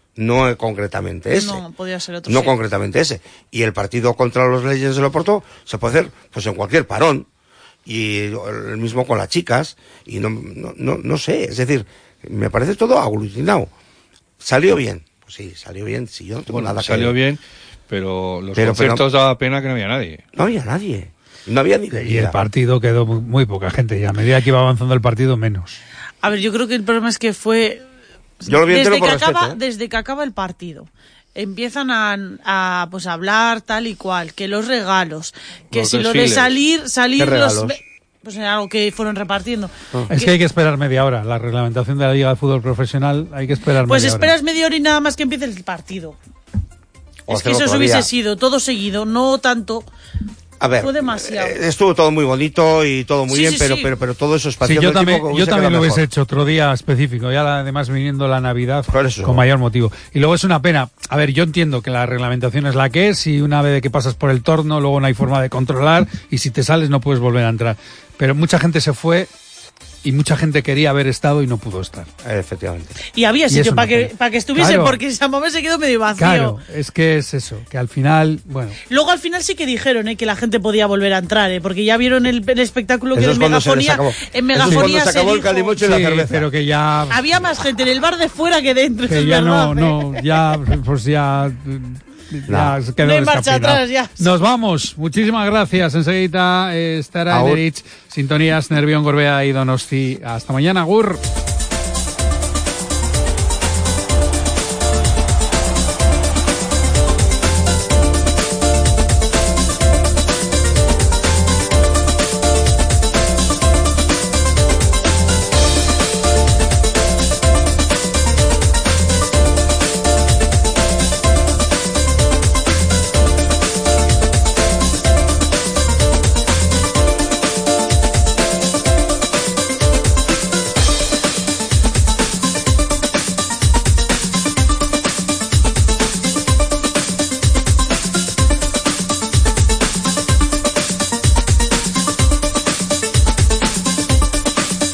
No concretamente ese. No, podía ser otro. No sí. concretamente ese. Y el partido contra los Legends del Oporto se puede hacer pues en cualquier parón. Y el mismo con las chicas, y no, no, no, no sé, es decir, me parece todo aglutinado. ¿Salió bien? Pues sí, salió bien, sí, yo no tengo bueno, nada que salió ver. bien, pero los pero, conciertos pero, daba pena que no había nadie. No había nadie, no había ni Y el partido quedó muy, muy poca gente, y a medida que iba avanzando el partido, menos. A ver, yo creo que el problema es que fue... Yo lo vi desde, por que respeto, acaba, ¿eh? desde que acaba el partido. Empiezan a, a pues a hablar tal y cual, que los regalos, que los si desfiles. lo de salir, salir ¿Qué los... regalos? Pues era algo que fueron repartiendo. Oh. Es que hay que esperar media hora. La reglamentación de la Liga de Fútbol Profesional hay que esperar Pues media esperas hora. media hora y nada más que empiece el partido. O es que eso otro hubiese día. sido todo seguido, no tanto. A ver, fue demasiado. eh, estuvo todo muy bonito y todo muy Sí, bien, sí, pero, sí. pero pero todo eso espacio Sí, en yo el también, tiempo yo hubiese también lo quedado hubiese mejor. hecho otro día específico, ya la- además viniendo la Navidad Por eso. con mayor motivo. Y luego es una pena, a ver, yo entiendo que la reglamentación es la que es, y una vez que pasas por el torno luego no hay forma de controlar, y si te sales no puedes volver a entrar. Pero mucha gente se fue y mucha gente quería haber estado y no pudo estar. Efectivamente. Y había Y sitio eso para no que, fue. para que estuviesen, Claro. porque San Mamés se quedó medio vacío. Claro, es que es eso, que al final, bueno... Luego al final sí que dijeron eh, que la gente podía volver a entrar, eh, porque ya vieron el, el espectáculo que Eso en es cuando se les megafonía, acabó. en Eso es megafonía cuando se se acabó el dijo. calimocho y la Sí, cerveza. pero que ya... Había más gente en el bar de fuera que dentro, que es ya verdad. no, eh. no, ya, pues ya... Ya se quedó No hay marcha descafeinado. atrás, ya. Nos vamos. Muchísimas gracias. Enseguida eh, estará Agur. Ederich, Sintonías, Nervión, Gorbea y Donosti. Hasta mañana, Agur.